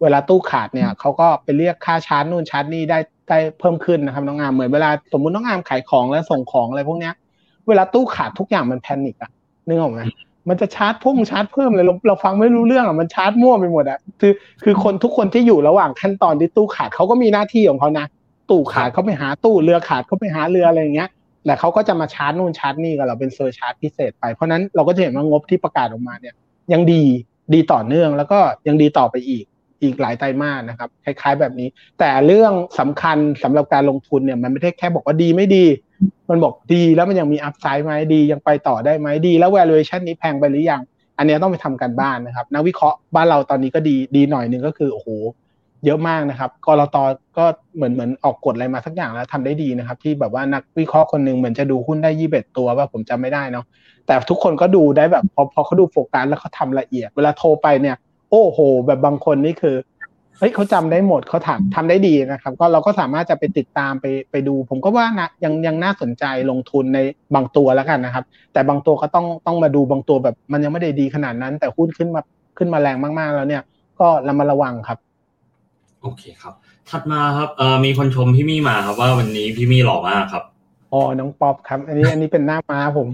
เวลาตู้ขาดเนี่ยเขาก็ไปเรียกค่าชาร์จนู่นชาร์จนี่ได้ได้เพิ่มขึ้นนะครับน้องอามเหมือนเวลาสมมุติน้องอามขายของแล้วส่งของอะไรพวกเนี้ยเวลาตู้ขาดทุกอย่างมันแพนิคอะนึกออกไหมมันจะชาร์จพุ่งชาร์จเพิ่มเลยเราเราฟังไม่รู้เรื่องอะมันชาร์จมั่วไปหมดอะคือคือคนทุกคนที่อยู่ระหว่างขั้นตอนที่ตู้ขาดเขาก็มีหน้าที่ของเขานะตู้ขาดเขาไปหาตู้เรือขาดเขาไปหาเรืออะไรอย่างเงี้ยแต่เขาก็จะมาชาร์จนู่นชาร์จนี่กับเราเป็นเซอร์ชาร์จพิเศษไปเพราะนั้นเราก็จะเห็นว่างบที่ประกาศออกมาเนี่ยยังดีดีต่อเนื่องแล้วก็ยังดีต่อไปอีกอีกหลายไตรมาสนะครับคล้ายๆแบบนี้แต่เรื่องสำคัญสำหรับการลงทุนเนี่ยมันไม่ได้แค่บอกว่าดีไม่ดีมันบอกดีแล้วมันยังมีอัพไซด์ไหมดียังไปต่อได้ไหมดีแล้ว valuation นี้แพงไปหรือยังอันนี้ต้องไปทำกันบ้านนะครับนักวิเคราะห์บ้านเราตอนนี้ก็ดีดีหน่อยนึงก็คือโอ้โหเยอะมากนะครับกลต.ก็เหมือนเหมือนออกกฎอะไรมาสักอย่างแล้วทำได้ดีนะครับที่แบบว่านักวิเคราะห์คนนึงเหมือนจะดูหุ้นได้ยี่สิบเอ็ดตัวว่าผมจำไม่ได้เนาะแต่ทุกคนก็ดูได้แบบพอพอเขาดูโฟกัสแล้วเขาทำละเอียดเวลาโทรไปเนี่ยโอ้โหแบบบางคนนี่คือเฮ้ยเขาจำได้หมดเขาทำทำได้ดีนะครับก็เราก็สามารถจะไปติดตามไปไปดูผมก็ว่านะยังยังน่าสนใจลงทุนในบางตัวแล้วกันนะครับแต่บางตัวก็ต้องต้องมาดูบางตัวแบบมันยังไม่ได้ดีขนาดนั้นแต่หุ้นขึ้นมาขึ้นมาแรงมากๆแล้วเนี่ยก็ระมัดระวังครับ
โอเคครับถัดมาครับเอ่อมีคนชมพี่มี่มาครับว่าวันนี้พี่มี่หล่อมากครับ
อ๋อน้องป๊อปครับอันนี้อันนี้เป็นหน้าม้าผม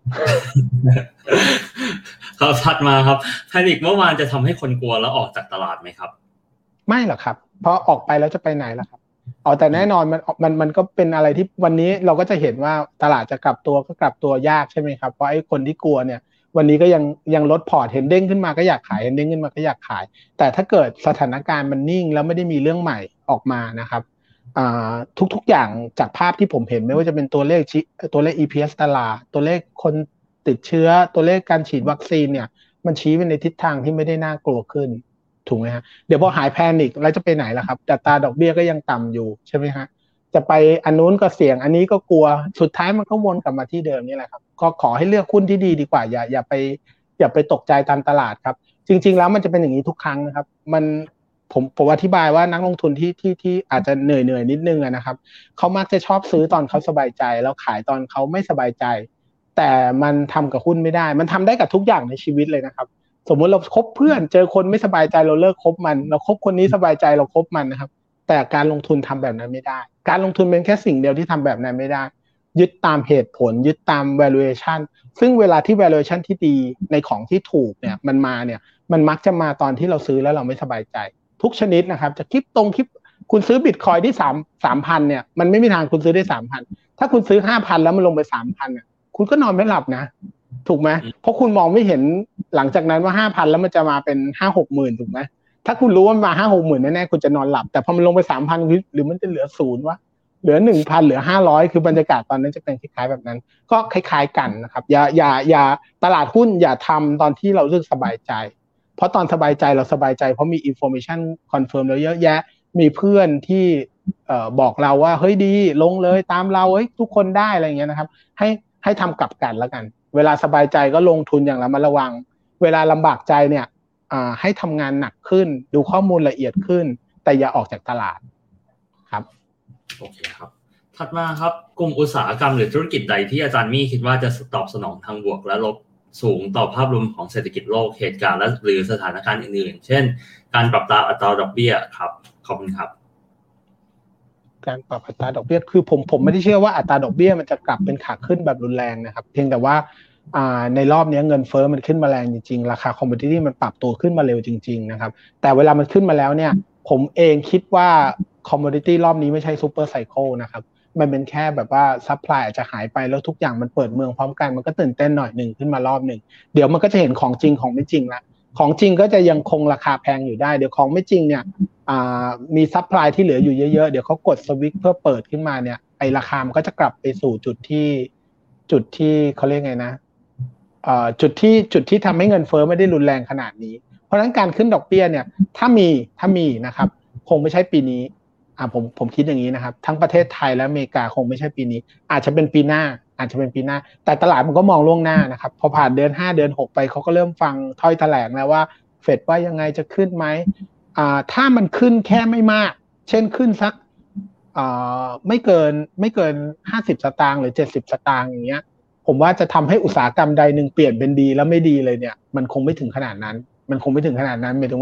ครับถัดมาครับแพนิคเมื่อวานจะทำให้คนกลัวแล้วออกจากตลาดไหมครับ
ไม่หรอกครับเพราะออกไปแล้วจะไปไหนล่ะครับเอาแต่แน่นอนมันมันมันก็เป็นอะไรที่วันนี้เราก็จะเห็นว่าตลาดจะกลับตัวก็กลับตัวยากใช่ไหมครับเพราะไอ้คนที่กลัวเนี่ยวันนี้ก็ยังยังลดพอร์ตเห็นเด้งขึ้นมาก็อยากขายเห็นเด้งขึ้นมาก็อยากขายแต่ถ้าเกิดสถานการณ์มันนิ่งแล้วไม่ได้มีเรื่องใหม่ออกมานะครับอ่าทุกๆอย่างจากภาพที่ผมเห็นไม่ว่าจะเป็นตัวเลขตัวเลข อี พี เอส ตลาดตัวเลขคนติดเชื้อตัวเลขการฉีดวัคซีนเนี่ยมันชี้ไปในทิศทางที่ไม่ได้น่ากลัวขึ้นถูกไหมฮะเดี๋ยวพอหายแพนิคแล้วจะไปไหนล่ะครับแต่ตราดอกเบี้ยก็ยังต่ำอยู่ใช่ไหมฮะจะไปอันนู้นก็เสี่ยงอันนี้ก็กลัวสุดท้ายมันก็วนกลับมาที่เดิมนี่แหละครับก็ขอให้เลือกหุ้นที่ดีดีกว่าอย่าอย่าไปอย่าไปตกใจตามตลาดครับจริงๆแล้วมันจะเป็นอย่างนี้ทุกครั้งนะครับมันผมผมอธิบายว่านักลงทุนที่ที่ที่อาจจะเหนื่อยเหนื่อยนิดนึงนะครับเขามักจะชอบซื้อตอนเขาสบายใจแล้วขายตอนเขาไม่สบายใจแต่มันทำกับหุ้นไม่ได้มันทำได้กับทุกอย่างในชีวิตเลยนะครับสมมติเราคบเพื่อนเจอคนไม่สบายใจเราเลิกคบมันเราคบคนนี้สบายใจเราคบมันนะครับแต่การลงทุนทำแบบนั้นไม่ได้การลงทุนเป็นแค่สิ่งเดียวที่ทำแบบนั้นไม่ได้ยึดตามเหตุผลยึดตาม valuation ซึ่งเวลาที่ valuation ที่ดีในของที่ถูกเนี่ยมันมาเนี่ยมันมักจะมาตอนที่เราซื้อแล้วเราไม่สบายใจทุกชนิดนะครับจะคลิปตรงคลิปคุณซื้อ Bitcoin ที่สาม สามพันเนี่ยมันไม่มีทางคุณซื้อได้ สามพัน ถ้าคุณซื้อ ห้าพัน แล้วมันลงไป สามพัน เนี่ยคุณก็นอนไม่หลับนะถูกไหมเพราะคุณมองไม่เห็นหลังจากนั้นว่า ห้าพัน แล้วมันจะมาเป็น ห้าหกหมื่น ถูกไหมถ้าคุณรู้ว่ามันมา ห้าหกหมื่น แน่ๆคุณจะนอนหลับแต่พอมันลงไป สามพัน หรือมันจะเหลือศูนย์วะเหลือ หนึ่งพัน เหลือห้าร้อยคือบรรยากาศตอนนั้นจะเป็นคล้ายๆแบบนั้นก็คล้ายๆกันนะครับอย่าอย่าอย่าตลาดหุ้นอย่าทำตอนที่เรารู้สึกสบายใจเพราะตอนสบายใจเราสบายใจเพราะมี information confirm เราเยอะแยะมีเพื่อนที่เอ่อบอกเราว่าเฮ้ยดีลงเลยตามเราเฮ้ยทุกคนได้อะไรอย่างเงี้ยนะครับให้ให้ทำกลับกันแล้วกันเวลาสบายใจก็ลงทุนอย่างระมัดระวังเวลาลำบากใจเนี่ยอ่าให้ทำงานหนักขึ้นดูข้อมูลละเอียดขึ้นแต่อย่าออกจากตลาดครับ
โอเคครับถัดมาครับกลุ่มอุตสาหกรรมหรือธุรกิจใดที่อาจารย์มี่คิดว่าจะตอบสนองทางบวกและลบสูงต่อภาพรวมของเศรษฐกิจโลกเหตุการณ์และหรือสถานการณ์อื่นๆเช่นการปรับตามอัตราดอกเบี้ยครับขอบคุณครับ
การปรับอัตราดอกเบี้ยคือผมผมไม่ได้เชื่อว่าอัตราดอกเบี้ยมันจะกลับเป็นขาขึ้นแบบรุนแรงนะครับเพียงแต่ว่าอ่าในรอบนี้เงินเฟ้อมันขึ้นมาแรงจริงๆราคาคอมโมดิตี้มันปรับตัวขึ้นมาเร็วจริงๆนะครับแต่เวลามันขึ้นมาแล้วเนี่ยผมเองคิดว่าคอมโมดิตี้รอบนี้ไม่ใช่ซูเปอร์ไซเคิลนะครับมันเป็นแค่แบบว่าซัพพลายอาจจะหายไปแล้วทุกอย่างมันเปิดเมืองพร้อมกันมันก็ตื่นเต้นหน่อยนึงขึ้นมารอบนึงเดี๋ยวมันก็จะเห็นของจริงของไม่จริงละของจริงก็จะยังคงราคาแพงอยู่ได้เดี๋ยวของไม่จริงเนี่ยอ่ามีซัพพลายที่เหลืออยู่เยอะๆเดี๋ยวเขากดสวิตช์เพื่อเปิดขึ้นมาเนี่ยไอ้ราคามันก็จะกลับไปสู่จุดที่จุดที่เขาเรียกไงนะอ่าจุดที่จุดที่ทำให้เงินเฟ้อไม่ได้รุนแรงขนาดนี้เพราะฉะนั้นการขึ้นดอกเบี้ยเนี่ยถ้ามีถ้ามีนะครับคงไม่ใช่ปีนี้อ่าผมผมคิดอย่างนี้นะครับทั้งประเทศไทยและอเมริกาคงไม่ใช่ปีนี้อาจจะเป็นปีหน้าอาจจะเป็นปีหน้าแต่ตลาดมันก็มองล่วงหน้านะครับพอผ่านเดือนห้าเดือนหกไปเขาก็เริ่มฟังถ้อยแถลงแล้วว่าเฟดว่ายังไงจะขึ้นไหมอ่าถ้ามันขึ้นแค่ไม่มากเช่นขึ้นสักอ่าไม่เกินไม่เกินห้าสิบสตางค์หรือเจ็ดสิบสตางค์อย่างเงี้ยผมว่าจะทำให้อุตสาหกรรมใดนึงเปลี่ยนเป็นดีแล้วไม่ดีเลยเนี่ยมันคงไม่ถึงขนาดนั้นมันคงไม่ถึงขนาดนั้นหมายถึงว่า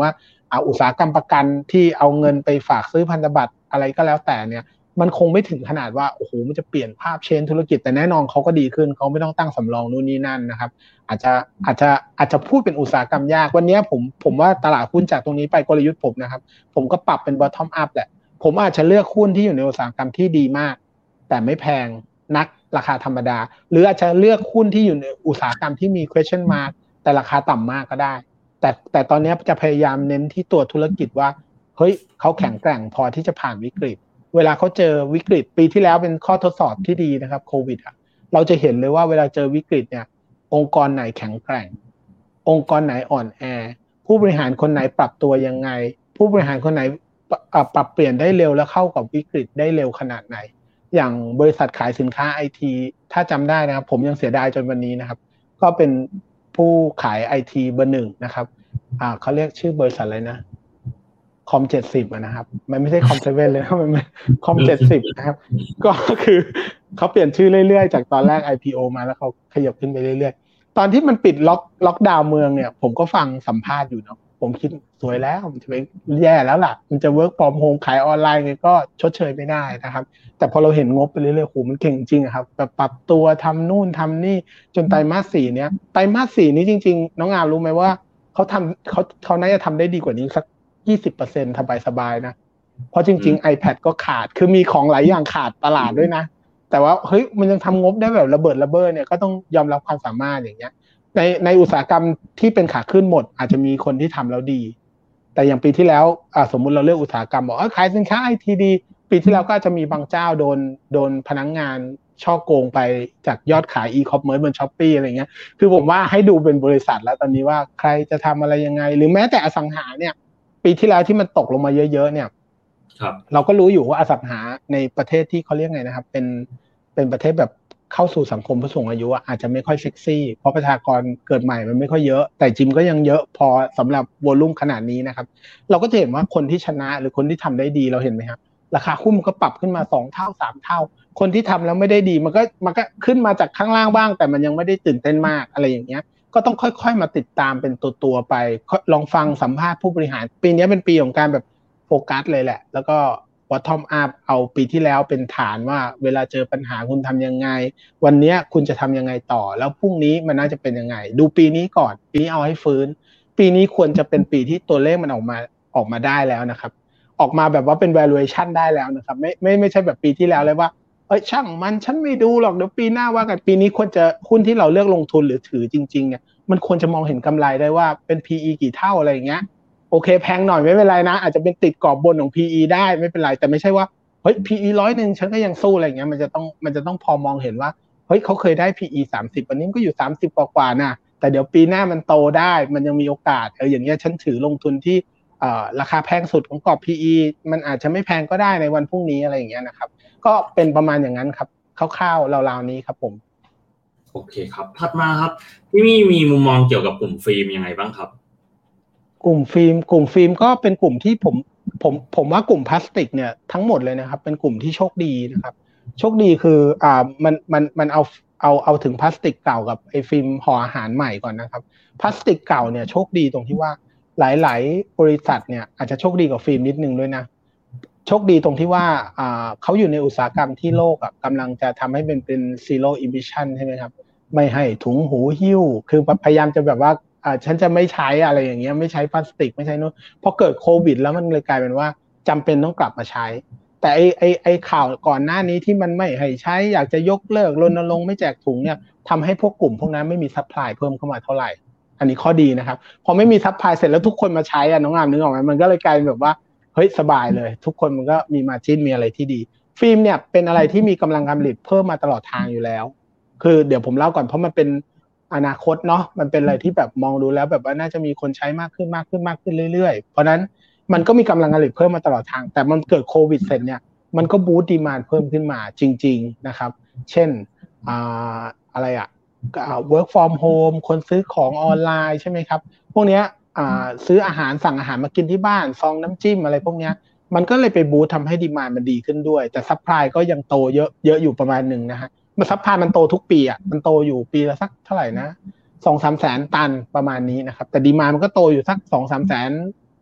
อ่าอุตสาหกรรมประกันที่เอาเงินไปฝากซื้อพันธบัตรอะไรก็แล้วแต่เนี่ยมันคงไม่ถึงขนาดว่าโอ้โหมันจะเปลี่ยนภาพเชนธุรกิจแต่แน่นอนเขาก็ดีขึ้นเขาไม่ต้องตั้งสำรองนู่นนี่นั่นนะครับอาจจะอาจจะอาจจะพูดเป็นอุตสาหกรรมยากวันนี้ผมผมว่าตลาดหุ้นจากตรงนี้ไปกลยุทธ์ผมนะครับผมก็ปรับเป็น bottom up แหละผมอาจจะเลือกหุ้นที่อยู่ในอุตสาหกรรมที่ดีมากแต่ไม่แพงนักราคาธรรมดาหรืออาจจะเลือกหุ้นที่อยู่ในอุตสาหกรรมที่มี question mark แต่ราคาต่ำมากก็ได้แต่แต่ตอนนี้จะพยายามเน้นที่ตัวธุรกิจว่าเฮ้ยเขาแข็งแกร่งพอที่จะผ่านวิกฤตเวลาเขาเจอวิกฤตปีที่แล้วเป็นข้อทดสอบที่ดีนะครับโควิดอ่ะเราจะเห็นเลยว่าเวลาเจอวิกฤตเนี่ยองค์กรไหนแข็งแกร่งองค์กรไหนอ่อนแอผู้บริหารคนไหนปรับตัวยังไงผู้บริหารคนไหนปรับเปลี่ยนได้เร็วและเข้ากับวิกฤตได้เร็วขนาดไหนอย่างบริษัทขายสินค้าไอทีถ้าจำได้นะครับผมยังเสียดายจนวันนี้นะครับก็เป็นผู้ขายไอทีเบอร์หนึ่งนะครับอ่าเขาเรียกชื่อบริษัทอะไรนะคอมเจ็ดสิบนะครับมันไม่ใช่คอมเซเว่นเลยนะมันคอมเจ็ดสิบนะครับก็คือเขาเปลี่ยนชื่อเรื่อยๆจากตอนแรก ไอ พี โอ มาแล้วเขาขยับขึ้นไปเรื่อยๆตอนที่มันปิดล็อกล็อกดาวน์เมืองเนี่ยผมก็ฟังสัมภาษณ์อยู่เนาะผมคิดสวยแล้วมันจะไปแย่แล้วล่ะมันจะ work from home ขายออนไลน์ไงก็ชดเชยไม่ได้นะครับแต่พอเราเห็นงบไปเรื่อยๆโหมันเก่งจริงครับแบบปรับตัวทำนู่นทำนี่จนไตรมาสสี่เนี้ยไตรมาสสี่นี้จริงๆน้องอามรู้ไหมว่าเขาทำเขาเขาน่าจะทำได้ดีกว่านี้สักยี่สิบเปอร์เซ็นต์ สบายๆนะเพราะจริงๆ iPad ก็ขาดคือมีของหลายอย่างขาดตลาดด้วยนะแต่ว่าเฮ้ยมันยังทำงบได้แบบระเบิดระเบ้อเนี่ยก็ต้องยอมรับความสามารถอย่างเงี้ยในในอุตสาหกรรมที่เป็นขาขึ้นหมดอาจจะมีคนที่ทำแล้วดีแต่อย่างปีที่แล้วอ่าสมมุติเราเลือกอุตสาหกรรมบอกเออขายสินค้า ไอ ที ดีปีที่แล้วก็จะมีบางเจ้าโดนโดนพนักงานช่อโกงไปจากยอดขาย e-commerce บน Shopee อะไรเงี้ยคือผมว่าให้ดูเป็นบริษัทแล้วตอนนี้ว่าใครจะทำอะไรยังไงหรือแม้แต่อสังหาเนี่ยปีที่แล้วที่มันตกลงมาเยอะๆเนี่ย
ครับ
เราก็รู้อยู่ว่าอสังหาในประเทศที่เขาเรียกไงนะครับเป็นเป็นประเทศแบบเข้าสู่สังคมผู้สูงอายุอาจจะไม่ค่อยเซ็กซี่เพราะประชากรเกิดใหม่มันไม่ค่อยเยอะแต่จิมก็ยังเยอะพอสำหรับวอลลุ่มขนาดนี้นะครับเราก็จะเห็นว่าคนที่ชนะหรือคนที่ทำได้ดีเราเห็นไหมครับราคาหุ้นมันก็ปรับขึ้นมาสองเท่าสามเท่าคนที่ทำแล้วไม่ได้ดีมันก็มันก็ขึ้นมาจากข้างล่างบ้างแต่มันยังไม่ได้ตื่นเต้นมากอะไรอย่างเงี้ยก็ต้องค่อยๆมาติดตามเป็นตัวๆไปลองฟังสัมภาษณ์ผู้บริหารปีนี้เป็นปีของการแบบโฟกัสเลยแหละแล้วก็bottom up เอาปีที่แล้วเป็นฐานว่าเวลาเจอปัญหาคุณทำยังไงวันนี้คุณจะทำยังไงต่อแล้วพรุ่งนี้มันน่าจะเป็นยังไงดูปีนี้ก่อนปีนี้เอาให้ฟื้นปีนี้ควรจะเป็นปีที่ตัวเลขมันออกมาออกมาได้แล้วนะครับออกมาแบบว่าเป็น valuation ได้แล้วนะครับไม่ไม่ไม่ใช่แบบปีที่แล้วเลยว่าเอ้ยช่างมันฉันไม่ดูหรอกเดี๋ยวปีหน้าว่ากันปีนี้ควรจะหุ้นที่เราเลือกลงทุนหรือถือจริงๆเนี่ยมันควรจะมองเห็นกำไรได้ว่าเป็น พี อี กี่เท่าอะไรอย่างเงี้ยโอเคแพงหน่อยไม่เป็นไรนะอาจจะเป็นติดกรอบบนของ พี อี ได้ไม่เป็นไรแต่ไม่ใช่ว่าเฮ้ย พี อี ร้อยนึงฉันก็ยังสู้อะไรอย่างเงี้ยมันจะต้องมันจะต้องพอมองเห็นว่าเฮ้ยเขาเคยได้ พี อี สามสิบวันนี้ก็อยู่สามสิบกว่าๆนะแต่เดี๋ยวปีหน้ามันโตได้มันยังมีโอกาสเอออย่างเงี้ยฉันถือลงทุนที่เอ่อราคาแพงสุดของกรอบ พี อี มันอาจจะไม่แพงก็ได้ในวันพรุ่งนี้อะไรอย่างเงี้ยนะครับก็เป็นประมาณอย่างนั้นครับคร่าวๆราวๆนี้ครับผม
โอเคครับถัดมาครับพี่มีมีมุมมองเกี่ยวกับกลุ่มฟิล์มยังไงบ้างครับ
กลุ่มฟิล์มกลุ่มฟิล์มก็เป็นกลุ่มที่ผมผมผมว่ากลุ่มพลาสติกเนี่ยทั้งหมดเลยนะครับเป็นกลุ่มที่โชคดีนะครับโชคดีคืออ่ามันมันมันเอาเอาเอาถึงพลาสติกเก่ากับไอ้ฟิล์มห่ออาหารใหม่ก่อนนะครับพลาสติกเก่าเนี่ยโชคดีตรงที่ว่าหลายๆบริษัทเนี่ยอาจจะโชคดีกว่าฟิล์มนิดนึงด้วยนะโชคดีตรงที่ว่าอ่าเขาอยู่ในอุตสาหกรรมที่โลกอ่ะกำลังจะทำให้เป็นเป็น zero emission ใช่ไหมครับไม่ให้ถุงหูหิ้วคือพยายามจะแบบว่าอ่าฉันจะไม่ใช้อะไรอย่างเงี้ยไม่ใช้พลาสติกไม่ใช้นู้นพอเกิดโควิดแล้วมันเลยกลายเป็นว่าจำเป็นต้องกลับมาใช้แต่ไอไอไอข่าวก่อนหน้านี้ที่มันไม่ให้ใช้อยากจะยกเลิกรณรงค์ไม่แจกถุงเนี่ยทำให้พวกกลุ่มพวกนั้นไม่มีซัพพลายเพิ่มเข้ามาเท่าไหร่อันนี้ข้อดีนะครับพอไม่มีซัพพลายเสร็จแล้วทุกคนมาใช้อ่ะน้องอามนึกออกไหมมันก็เลยกลายเป็นแบบว่าเฮ้ยสบายเลยทุกคนมันก็มีมาร์จิ้นมีอะไรที่ดีฟิล์มเนี่ยเป็นอะไรที่มีกำลังการผลิตเพิ่มมาตลอดทางอยู่แล้วคือเดี๋ยวผมเล่าก่อนเพราะมันเป็นอนาคตเนาะมันเป็นอะไรที่แบบมองดูแล้วแบบว่าน่าจะมีคนใช้มากขึ้นมากขึ้นมากขึ้นเรื่อยๆเพราะนั้นมันก็มีกำลังการผลิตเพิ่มมาตลอดทางแต่มันเกิดโควิดเสร็จเนี่ยมันก็บูสต์ดีมานด์เพิ่มขึ้นมาจริงๆนะครับเช่นอ่าอะไรอ่ะ work from home คนซื้อของออนไลน์ใช่ไหมครับพวกเนี้ยอ่าซื้ออาหารสั่งอาหารมากินที่บ้านซองน้ำจิ้มอะไรพวกเนี้ยมันก็เลยไปบูสต์ทำให้ดีมานด์มันดีขึ้นด้วยแต่ซัพพลายก็ยังโตเยอะเยอะอยู่ประมาณนึงนะฮะมันซัพพลายมันโตทุกปีอ่ะมันโตอยู่ปีละสักเท่าไหร่นะ สองถึงสาม แสนตันประมาณนี้นะครับแต่ดีมานด์มันก็โตอยู่สัก สองถึงสาม แสน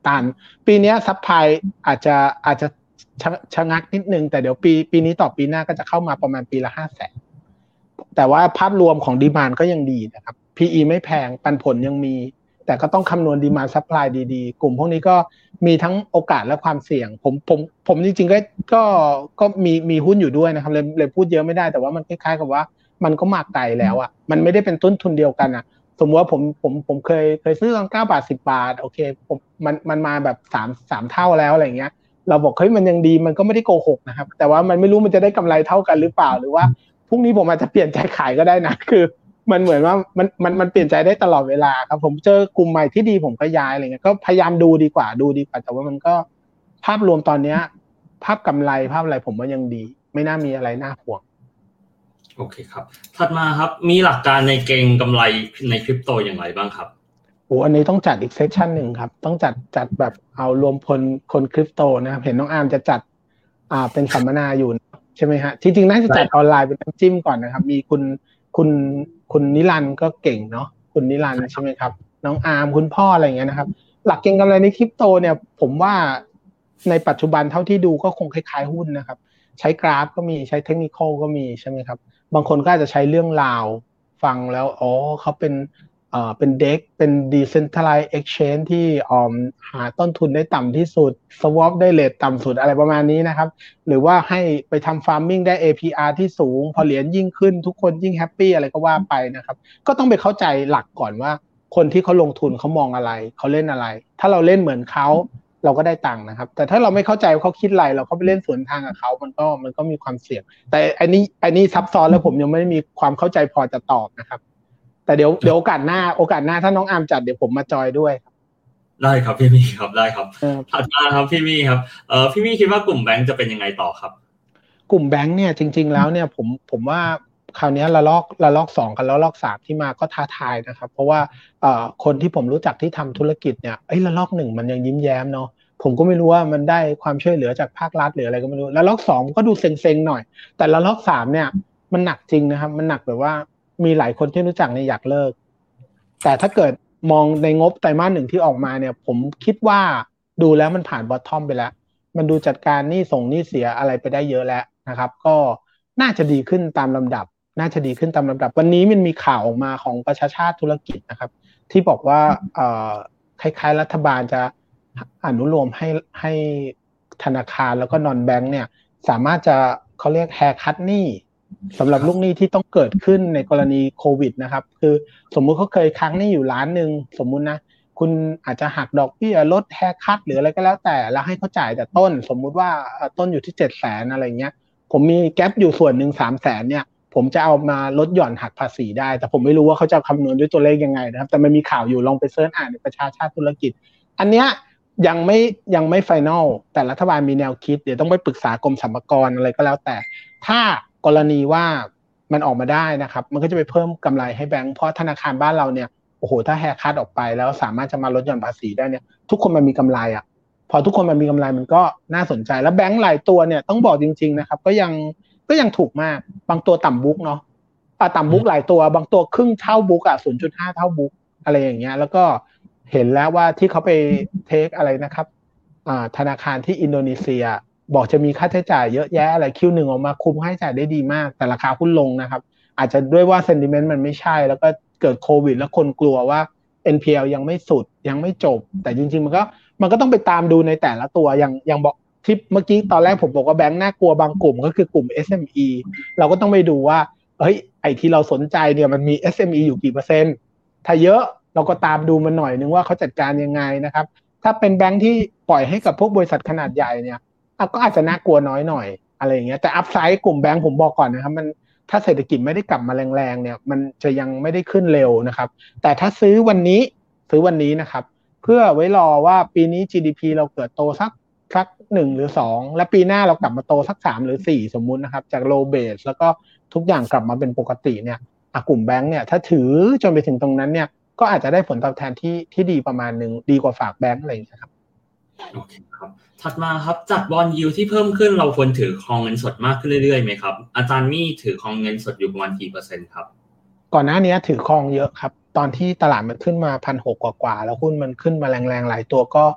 ตันปีนี้ซัพพลายอาจจะอาจจะชะงักนิดนึงแต่เดี๋ยวปีปีนี้ต่อปีหน้าก็จะเข้ามาประมาณปีละห้าแสนแต่ว่าภาพรวมของดีมานด์ก็ยังดีนะครับ พี อี ไม่แพงปันผลยังมีแต่ก็ต้องคำนวณดีมานด์ซัพพลายดีๆกลุ่มพวกนี้ก็มีทั้งโอกาสและความเสี่ยงผมผมผมจริงๆก็ก็ก็มีมีหุ้นอยู่ด้วยนะครับเลยเลยพูดเยอะไม่ได้แต่ว่ามันคล้ายๆกับว่ามันก็มาไกลแล้วอ่ะมันไม่ได้เป็นต้นทุนเดียวกันอ่ะสมมติว่าผมผมผมเคยเคยซื้อตอนเก้าบาทสิบบาทโอเคผมมันมันมาแบบสามสามเท่าแล้วอะไรเงี้ยเราบอกเฮ้ยมันยังดีมันก็ไม่ได้โกหกนะครับแต่ว่ามันไม่รู้มันจะได้กำไรเท่ากันหรือเปล่าหรือว่าพรุ่งนี้ผมอาจจะเปลี่ยนใจขายก็ได้นะคือมันเหมือนว่ามันมันมันเปลี่ยนใจได้ตลอดเวลาครับผมเจอกลุ่มใหม่ที่ดีผมก็ย้ายอะไรเงี้ยก็พยายามดูดีกว่าดูดีกว่าแต่ว่ามันก็ภาพรวมตอนเนี้ยภาพกำไรภาพอะไรผมว่ายังดีไม่น่ามีอะไรน่าห่วง
โอเคครับถัดมาครับมีหลักการในเก็งกำไรในคริปโตอย่างไรบ้างครับ
โอ้อันนี้ต้องจัดอีกเซสชั่นหนึ่งครับต้องจัดจัดแบบเอารวมพลคนคริปโตนะครับเห็นน้องอาร์มจะจัดอ่าเป็นสัมมนาอยู่ใช่ไหมฮะจริงๆน่าจะจัดออนไลน์เป็นน้ำจิ้มก่อนนะครับมีคุณคุณคุณนิรันดร์ก็เก่งเนาะคุณนิรันดร์ใช่ไหมครับน้องอาร์มคุณพ่ออะไรอย่างเงี้ยนะครับหลักเก็งกำไรในคริปโตเนี่ยผมว่าในปัจจุบันเท่าที่ดูก็คงคล้ายๆหุ้นนะครับใช้กราฟก็มีใช้เทคนิคอลก็มีใช่ไหมครับบางคนก็อาจจะใช้เรื่องราวฟังแล้วอ๋อเขาเป็นเอ่อเป็นเด็กเป็น decentralized exchange ที่อ่อหาต้นทุนได้ต่ำที่สุด swap ได้เรทต่ำสุดอะไรประมาณนี้นะครับหรือว่าให้ไปทำ farming ได้ เอ พี อาร์ ที่สูงพอเหรียญยิ่งขึ้นทุกคนยิ่งแฮปปี้อะไรก็ว่าไปนะครับก็ต้องไปเข้าใจหลักก่อนว่าคนที่เขาลงทุนเขามองอะไรเขาเล่นอะไรถ้าเราเล่นเหมือนเขาเราก็ได้ตังค์นะครับแต่ถ้าเราไม่เข้าใจว่าเขาคิดอะไรเราก็ไปเล่นสวนทางกับเขามันก็มันก็มีความเสี่ยงแต่อันนี้อันนี้ซับซ้อนแล้วผมยังไม่ได้มีความเข้าใจพอจะตอบนะครับแต่เดี๋ยวเดี๋ยวโอกาสหน้าโอกาสหน้าถ้าน้องอาร์มจัดเดี๋ยวผมมาจอยด้วยครับ
ได้ครับพี่มี่ครับได้ครับถัดมาครับพี่มี่ครับเอ่อพี่มี่คิดว่ากลุ่มแบงก์จะเป็นยังไงต่อครับ
กลุ่มแบงก์เนี่ยจริงๆแล้วเนี่ยผมผมว่าคราวนี้ระลอกระลอกสองกับระลอกสามที่มาก็ท้าทายนะครับเพราะว่าเอ่อคนที่ผมรู้จักที่ทำธุรกิจเนี่ยเอ้ยระลอกหนึ่งมันยังยิ้มแย้มเนาะผมก็ไม่รู้ว่ามันได้ความช่วยเหลือจากภาครัฐหรืออะไรก็ไม่รู้ระลอกสองก็ดูเซ็งๆหน่อยแต่ระลอกสามเนี่ยมันหนักจริงนะครับมันหนักแบบว่ามีหลายคนที่รู้จักเนี่ยอยากเลิกแต่ถ้าเกิดมองในงบไตรมาสหนึ่งที่ออกมาเนี่ยผมคิดว่าดูแล้วมันผ่านบอททอมไปแล้วมันดูจัดการหนี้ส่งหนี้เสียอะไรไปได้เยอะแล้วนะครับก็น่าจะดีขึ้นตามลำดับน่าจะดีขึ้นตามลำดับวันนี้มันมีข่าวออกมาของประชาชาติธุรกิจนะครับที่บอกว่าเอ่อคล้ายๆรัฐบาลจะอนุโลมให้ให้ธนาคารแล้วก็นอนแบงค์เนี่ยสามารถจะเขาเรียกแฮร์คัทหนี้สำหรับลูกหนี้ที่ต้องเกิดขึ้นในกรณีโควิดนะครับคือสมมุติเขาเคยค้างหนี้อยู่ล้านนึงสมมุตินะคุณอาจจะหักดอกเบี้ยลดแฮร์คัทหรืออะไรก็แล้วแต่แล้วให้เขาจ่ายแต่ต้นสมมุติว่าต้นอยู่ที่ เจ็ดแสน อะไรเงี้ยผมมีแก๊ปอยู่ส่วนหนึ่ง สามแสน เนี่ยผมจะเอามาลดหย่อนหักภาษีได้แต่ผมไม่รู้ว่าเขาจะคำนวณด้วยตัวเลขยังไงนะครับแต่มันมีข่าวอยู่ลองไปเสิร์ชอ่านในประชาชาติธุรกิจอันเนี้ยยังไม่ยังไม่ไฟนอลแต่รัฐบาลมีแนวคิดเดี๋ยวต้องไปปรึกษากรมสรรพากรอะไรก็แล้วแต่ถ้ากรณีว่ามันออกมาได้นะครับมันก็จะไปเพิ่มกำไรให้แบงก์เพราะธนาคารบ้านเราเนี่ยโอ้โหถ้าแฮร์คัทออกไปแล้วสามารถจะมาลดหย่อนภาษีได้เนี่ยทุกคนมันมีกำไรอ่ะพอทุกคนมันมีกำไรมันก็น่าสนใจแล้วแบงก์หลายตัวเนี่ยต้องบอกจริงๆนะครับก็ยังก็ยังถูกมากบางตัวต่ำบุ๊กเนาะอ่ะต่ำบุ๊กหลายตัวบางตัวครึ่งเท่าบุ๊กอ่ะ ศูนย์จุดห้า เท่าบุ๊กอะไรอย่างเงี้ยแล้วก็เห็นแล้วว่าที่เขาไปเทคอะไรนะครับอ่าธนาคารที่อินโดนีเซียบอกจะมีค่าใช้จ่ายเยอะแยะอะไร คิว หนึ่ง ออกมาคุมค่าใช้จ่ายได้ดีมากแต่ราคาหุ้นลงนะครับอาจจะด้วยว่าเซนติเมนต์มันไม่ใช่แล้วก็เกิดโควิดแล้วคนกลัวว่า เอ็น พี แอล ยังไม่สุดยังไม่จบแต่จริงๆมันก็มันก็ต้องไปตามดูในแต่ละตัวอย่างอย่างบอกที่เมื่อกี้ตอนแรกผมบอกว่าแบงค์น่ากลัวบางกลุ่มก็คือกลุ่ม เอส เอ็ม อี เราก็ต้องไปดูว่าเฮ้ยไอ้ที่เราสนใจเนี่ยมันมี เอส เอ็ม อี อยู่กี่เปอร์เซ็นต์ถ้าเยอะเราก็ตามดูมันหน่อยนึงว่าเขาจัดการยังไงนะครับถ้าเป็นแบงค์ที่ปล่อยให้กับพวกบริษัทขนาดใหญ่เนี่ยก็อาจจะน่ากลัวน้อยหน่อยอะไรอย่างเงี้ยแต่อัพไซด์กลุ่มแบงค์ผมบอกก่อนนะครับมันถ้าเศรษฐกิจไม่ได้กลับมาแรงๆเนี่ยมันจะยังไม่ได้ขึ้นเร็วนะครับแต่ถ้าซื้อวันนี้ซื้อวันนี้นะครับเพื่อไว้รอว่าปีนี้ จี ดี พี เราเกิดโตสักสักหนึ่งหรือสองและปีหน้าเรากลับมาโตสักสามหรือสี่สมมุตินะครับจาก low base แล้วก็ทุกอย่างกลับมาเป็นปกติเนี่ยกลุ่มแบงค์เนี่ยถ้าถือจนไปถึงตรงนั้นเนี่ยก็อาจจะได้ผลตอบแทนที่ที่ดีประมาณนึงดีกว่าฝากแบงค์อะไรอย่างเงี้ยครับ
โอเคครับถัดมาครับจากบอนด์ยิลด์ที่เพิ่มขึ้นเราควรถือครองเงินสดมากขึ้นเรื่อยๆไหมครับอาจารย์มี่ถือครองเงินสดอยู่ประมาณกี่เปอร์เซ็นต์ครับ
ก่อนหน้านี้ถือครองเยอะครับตอนที่ตลาดมันขึ้นมา หนึ่งพันหกร้อย กว่าๆแล้วหุ้นมันขึ้นมาแรงๆหลายตัวก็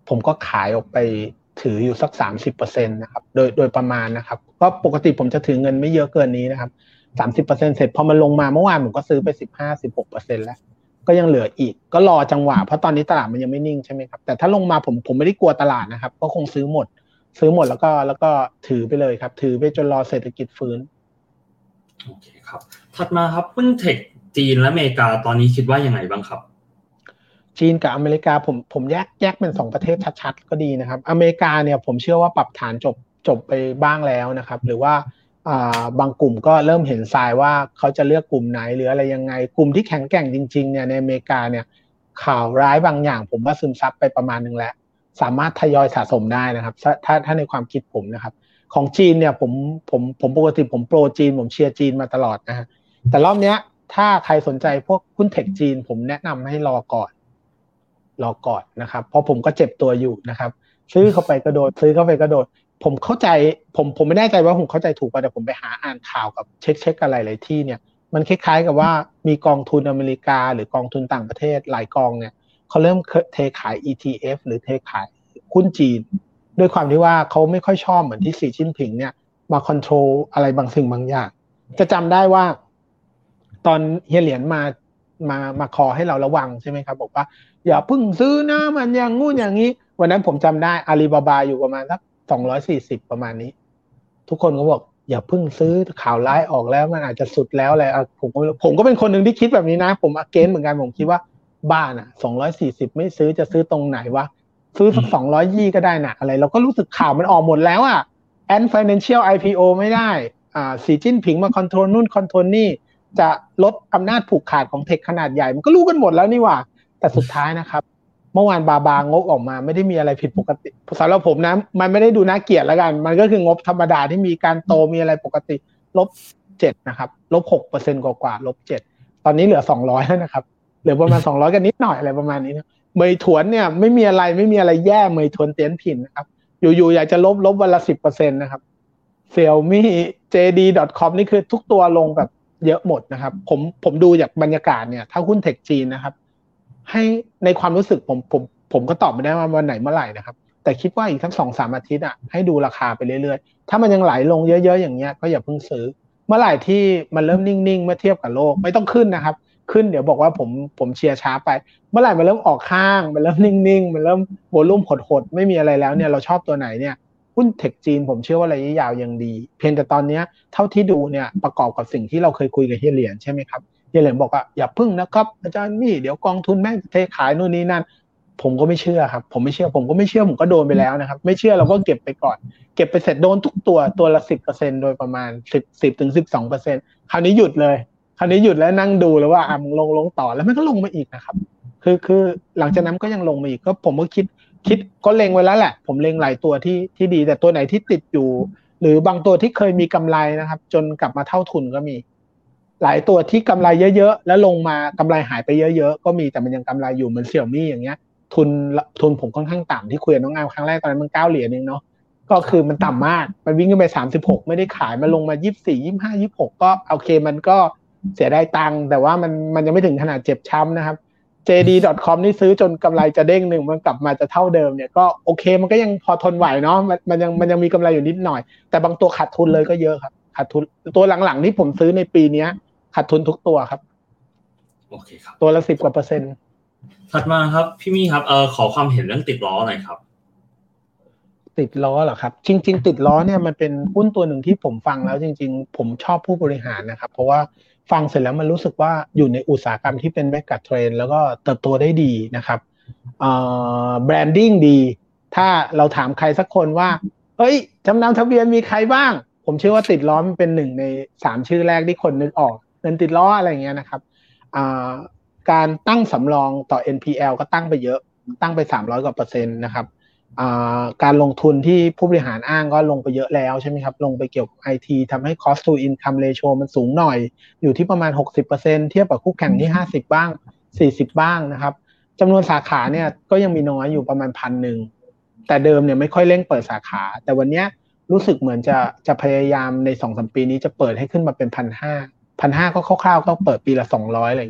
ผมก็ขายออกไปถืออยู่สัก สามสิบเปอร์เซ็นต์ นะครับโดยโดยประมาณนะครับก็ปกติผมจะถือเงินไม่เยอะเกินนี้นะครับ สามสิบเปอร์เซ็นต์ เสร็จพอมันลงมาเมื่อวานผมก็ซื้อไป สิบห้า สิบหกเปอร์เซ็นต์ แล้วก็ยังเหลืออีกก็รอจังหวะเพราะตอนนี้ตลาดมันยังไม่นิ่งใช่ไหมครับแต่ถ้าลงมาผมผมไม่ได้กลัวตลาดนะครับก็คงซื้อหมดซื้อหมดแล้วก็แล้วก็ถือไปเลยครับถือไปจนรอเศรษฐกิจฟื้น
โอเคครับถัดมาครับหุ้นเทคจีนและอเมริกาตอนนี้คิดว่ายังไงบ้างครับ
จีนกับอเมริกาผมผมแยกแยกเป็นสองประเทศชัดๆก็ดีนะครับอเมริกาเนี่ยผมเชื่อว่าปรับฐานจบจบไปบ้างแล้วนะครับหรือว่าอ่าบางกลุ่มก็เริ่มเห็นทรายว่าเขาจะเลือกกลุ่มไหนหรืออะไรยังไงกลุ่มที่แข็งแกร่งจริงๆเนี่ยในอเมริกาเนี่ยข่าวร้ายบางอย่างผมว่าซึมซับไปประมาณนึงแล้วสามารถทยอยสะสมได้นะครับถ้าถ้าถ้าในความคิดผมนะครับของจีนเนี่ยผมผมผมปกติผมโปรจีนผมเชียร์จีนมาตลอดนะฮะแต่รอบเนี้ยถ้าใครสนใจพวกหุ้นเทคจีนผมแนะนำให้รอก่อนรอก่อนนะครับเพราะผมก็เจ็บตัวอยู่นะครับซื้อเข้าไปก็โดนซื้อเข้าไปก็โดนผมเข้าใจผมผมไม่แน่ใจว่าผมเข้าใจถูกป่ะแต่ผมไปหาอ่านข่าวกับเช็คเช็คอะไรหลายที่เนี่ยมันคล้ายๆกับว่ามีกองทุนอเมริกาหรือกองทุนต่างประเทศหลายกองเนี่ยเขาเริ่มเทขาย อี ที เอฟ หรือเทขายหุ้นจีนด้วยความที่ว่าเขาไม่ค่อยชอบเหมือนที่สีจิ้นผิงเนี่ยมาคอนโทรลอะไรบางสิ่งบางอย่างจะจำได้ว่าตอนเฮียเหรียญมามามาคอให้เราระวังใช่ไหมครับบอกว่าอย่าเพิ่งซื้อนะมันอย่างงู้นอย่างนี้วันนั้นผมจำได้อาลีบาบาอยู่ประมาณสักสองร้อยสี่สิบประมาณนี้ทุกคนก็บอกอย่าเพิ่งซื้อข่าวร้ายออกแล้วมันอาจจะสุดแล้วอะไรผมก็ผมก็เป็นคนหนึ่งที่คิดแบบนี้นะผมอเกนเหมือนกันผมคิดว่าบ้านอ่ะสองร้อยสี่สิบไม่ซื้อจะซื้อตรงไหนวะซื้อสักสองร้อยยี่ก็ได้นะอะไรเราก็รู้สึกข่าวมันออกหมดแล้วอ่ะแอนด์ Financial ไอ พี โอ ไม่ได้อ่าสีจิ้นผิงมาคอนโทรลนู่นคอนโทรลนี่จะลดอำนาจผูกขาดของเทคขนาดใหญ่มันก็รู้กันหมดแล้วนี่หว่าแต่สุดท้ายนะครับเมื่อวานบาบางบออกมาไม่ได้มีอะไรผิดปกติสำหรับผมนะมันไม่ได้ดูน่าเกลียดแล้วกันมันก็คืองบธรรมดาที่มีการโตมีอะไรปกติลบเจ็ดนะครับลบ หกเปอร์เซ็นต์ กว่าๆลบเจ็ดตอนนี้เหลือสองร้อยแล้วนะครับเหลือประมาณสองร้อยกันนิดหน่อยอะไรประมาณนี้นะเมยถวนเนี่ยไม่มีอะไรไม่มีอะไรแย่เมยถวนเตียนผินนะครับอยู่ๆอยากจะลบลบวันละ สิบเปอร์เซ็นต์ นะครับ Xiaomi เจ ดี ดอท คอม นี่คือทุกตัวลงแบบเยอะหมดนะครับผมผมดูจากบรรยากาศเนี่ยถ้าหุ้นเทคจีนนะครับให้ในความรู้สึกผมผมผมก็ตอบไม่ได้ว่าวันไหนเมื่อไหร่นะครับแต่คิดว่าอีกทั้ง สองถึงสาม อาทิตย์อ่ะให้ดูราคาไปเรื่อยๆถ้ามันยังไหลลงเยอะๆอย่างเงี้ยก็อย่าเพิ่งซื้อเมื่อไหร่ที่มันเริ่มนิ่งๆเมื่อเทียบกับโลกไม่ต้องขึ้นนะครับขึ้นเดี๋ยวบอกว่าผมผมเชียร์ช้าไปเมื่อไหร่มันเริ่มออกข้างมันเริ่มนิ่งๆมันเริ่มโวลุ่มหดๆไม่มีอะไรแล้วเนี่ยเราชอบตัวไหนเนี่ยหุ้นเทคจีนผมเชื่อว่าระยะยาวยังดีเพียงแต่ตอนนี้เท่าที่ดูเนี่ยประกอบกับสิ่งที่เราเคยคุยกับเฮียเหรียญใช่ไหมครับเฮียเหรียญบอกว่าอย่าพึ่งนะครับอาจารย์นี่เดี๋ยวกองทุนแม่งเทขายนู่นนี่นั่นผมก็ไม่เชื่อครับผมไม่เชื่อผมก็ไม่เชื่อผมก็โดนไปแล้วนะครับไม่เชื่อเราก็เก็บไปก่อนเก็บไปเสร็จโดนทุกตัวตัวละ สิบเปอร์เซ็นต์ โดยประมาณสิบ สิบถึงสิบสองเปอร์เซ็นต์ คราวนี้หยุดเลยคราวนี้หยุดแล้วนั่งดูแล้วว่าอ่ะมึงลงลงต่อแล้วมันก็ลงมาอีกนะครับคือคือหลังจากนั้นก็ยังลงมาอีกก็ผมก็คิดคิดก็เล็งไว้แล้วแหละผมเล็งหลายตัวที่ที่ดีแต่ตัวไหนที่ติดอยู่หรือบางตัวที่เคยมีกำไรนะครับจนกลับมาเท่าทุนก็มีหลายตัวที่กำไรเยอะๆแล้วลงมากำไรหายไปเยอะๆก็มีแต่มันยังกำไรอยู่เหมือน Xiaomi อย่างเงี้ยทุนทุนผมค่อนข้างต่ำที่คุยกับน้องอามครั้งแรกตอนนั้นมันเก้าเหรียญเองเนาะก็คือมันต่ำมากมันวิ่งขึ้นไปสามสิบหกไม่ได้ขายมาลงมายี่สิบสี่ ยี่สิบห้า ยี่สิบหกก็โอเคมันก็เสียได้ตังค์แต่ว่ามันมันยังไม่ถึงขนาดเจ็บช้ำนะครับ เจ ดี ดอท คอม นี่ซื้อจนกำไรจะเด้งหนึ่งมันกลับมาจะเท่าเดิมเนี่ยก็โอเคมันก็ยังพอทนไหวเนาะมันมันยังมันยังมีกำไรอยู่นิดหน่อยแต่บางตัวขาดทุนเลยก็เยอะครับขาดทุนตัวหลังๆที่ผมซื้อในปีนี้ขาดทุนทุกตัวครับ
โอเคครับ
ตัวละสิบกว่าเปอร์เซ็นต์
ถัดมาครับพี่มี่ครับเอ่อขอความเห็นเรื่องติดล้อหน่อยครับ
ติดล้อเหรอครับจริงๆติดล้อเนี่ยมันเป็นหุ้นตัวหนึ่งที่ผมฟังแล้วจริงๆผมชอบผู้บริหารนะครับเพราะว่าฟังเสร็จแล้วมันรู้สึกว่าอยู่ในอุตสาหกรรมที่เป็นแมกะเทรนด์แล้วก็เติบโตได้ดีนะครับเอ่อแบรนดิ้งดีถ้าเราถามใครสักคนว่าเฮ้ยจำนำทะเบียนมีใครบ้างผมเชื่อว่าติดล้อมันเป็นหนึ่งในสามชื่อแรกที่คนนึกออกเงินติดล้ออะไรอย่างเงี้ยนะครับอ่าการตั้งสำรองต่อ เอ็น พี แอล ก็ตั้งไปเยอะตั้งไปสามร้อยกว่าเปอร์เซ็นต์นะครับการลงทุนที่ผู้บริหารอ้างก็ลงไปเยอะแล้วใช่ไหมครับลงไปเกี่ยวกับ ไอ ที ทำให้ cost to income ratio มันสูงหน่อยอยู่ที่ประมาณ หกสิบเปอร์เซ็นต์ เทียบกับคู่แข่งที่ห้าสิบบ้างสี่สิบบ้างนะครับจำนวนสาขาเนี่ยก็ยังมีน้อยอยู่ประมาณ หนึ่งพัน นึงแต่เดิมเนี่ยไม่ค่อยเร่งเปิดสาขาแต่วันนี้รู้สึกเหมือนจะจะพยายามใน สองถึงสาม ปีนี้จะเปิดให้ขึ้นมาเป็น หนึ่งพันห้าร้อย หนึ่งพันห้าร้อยก็คร่าวๆก็เปิดปีละสองร้อยอะไรเงี้ย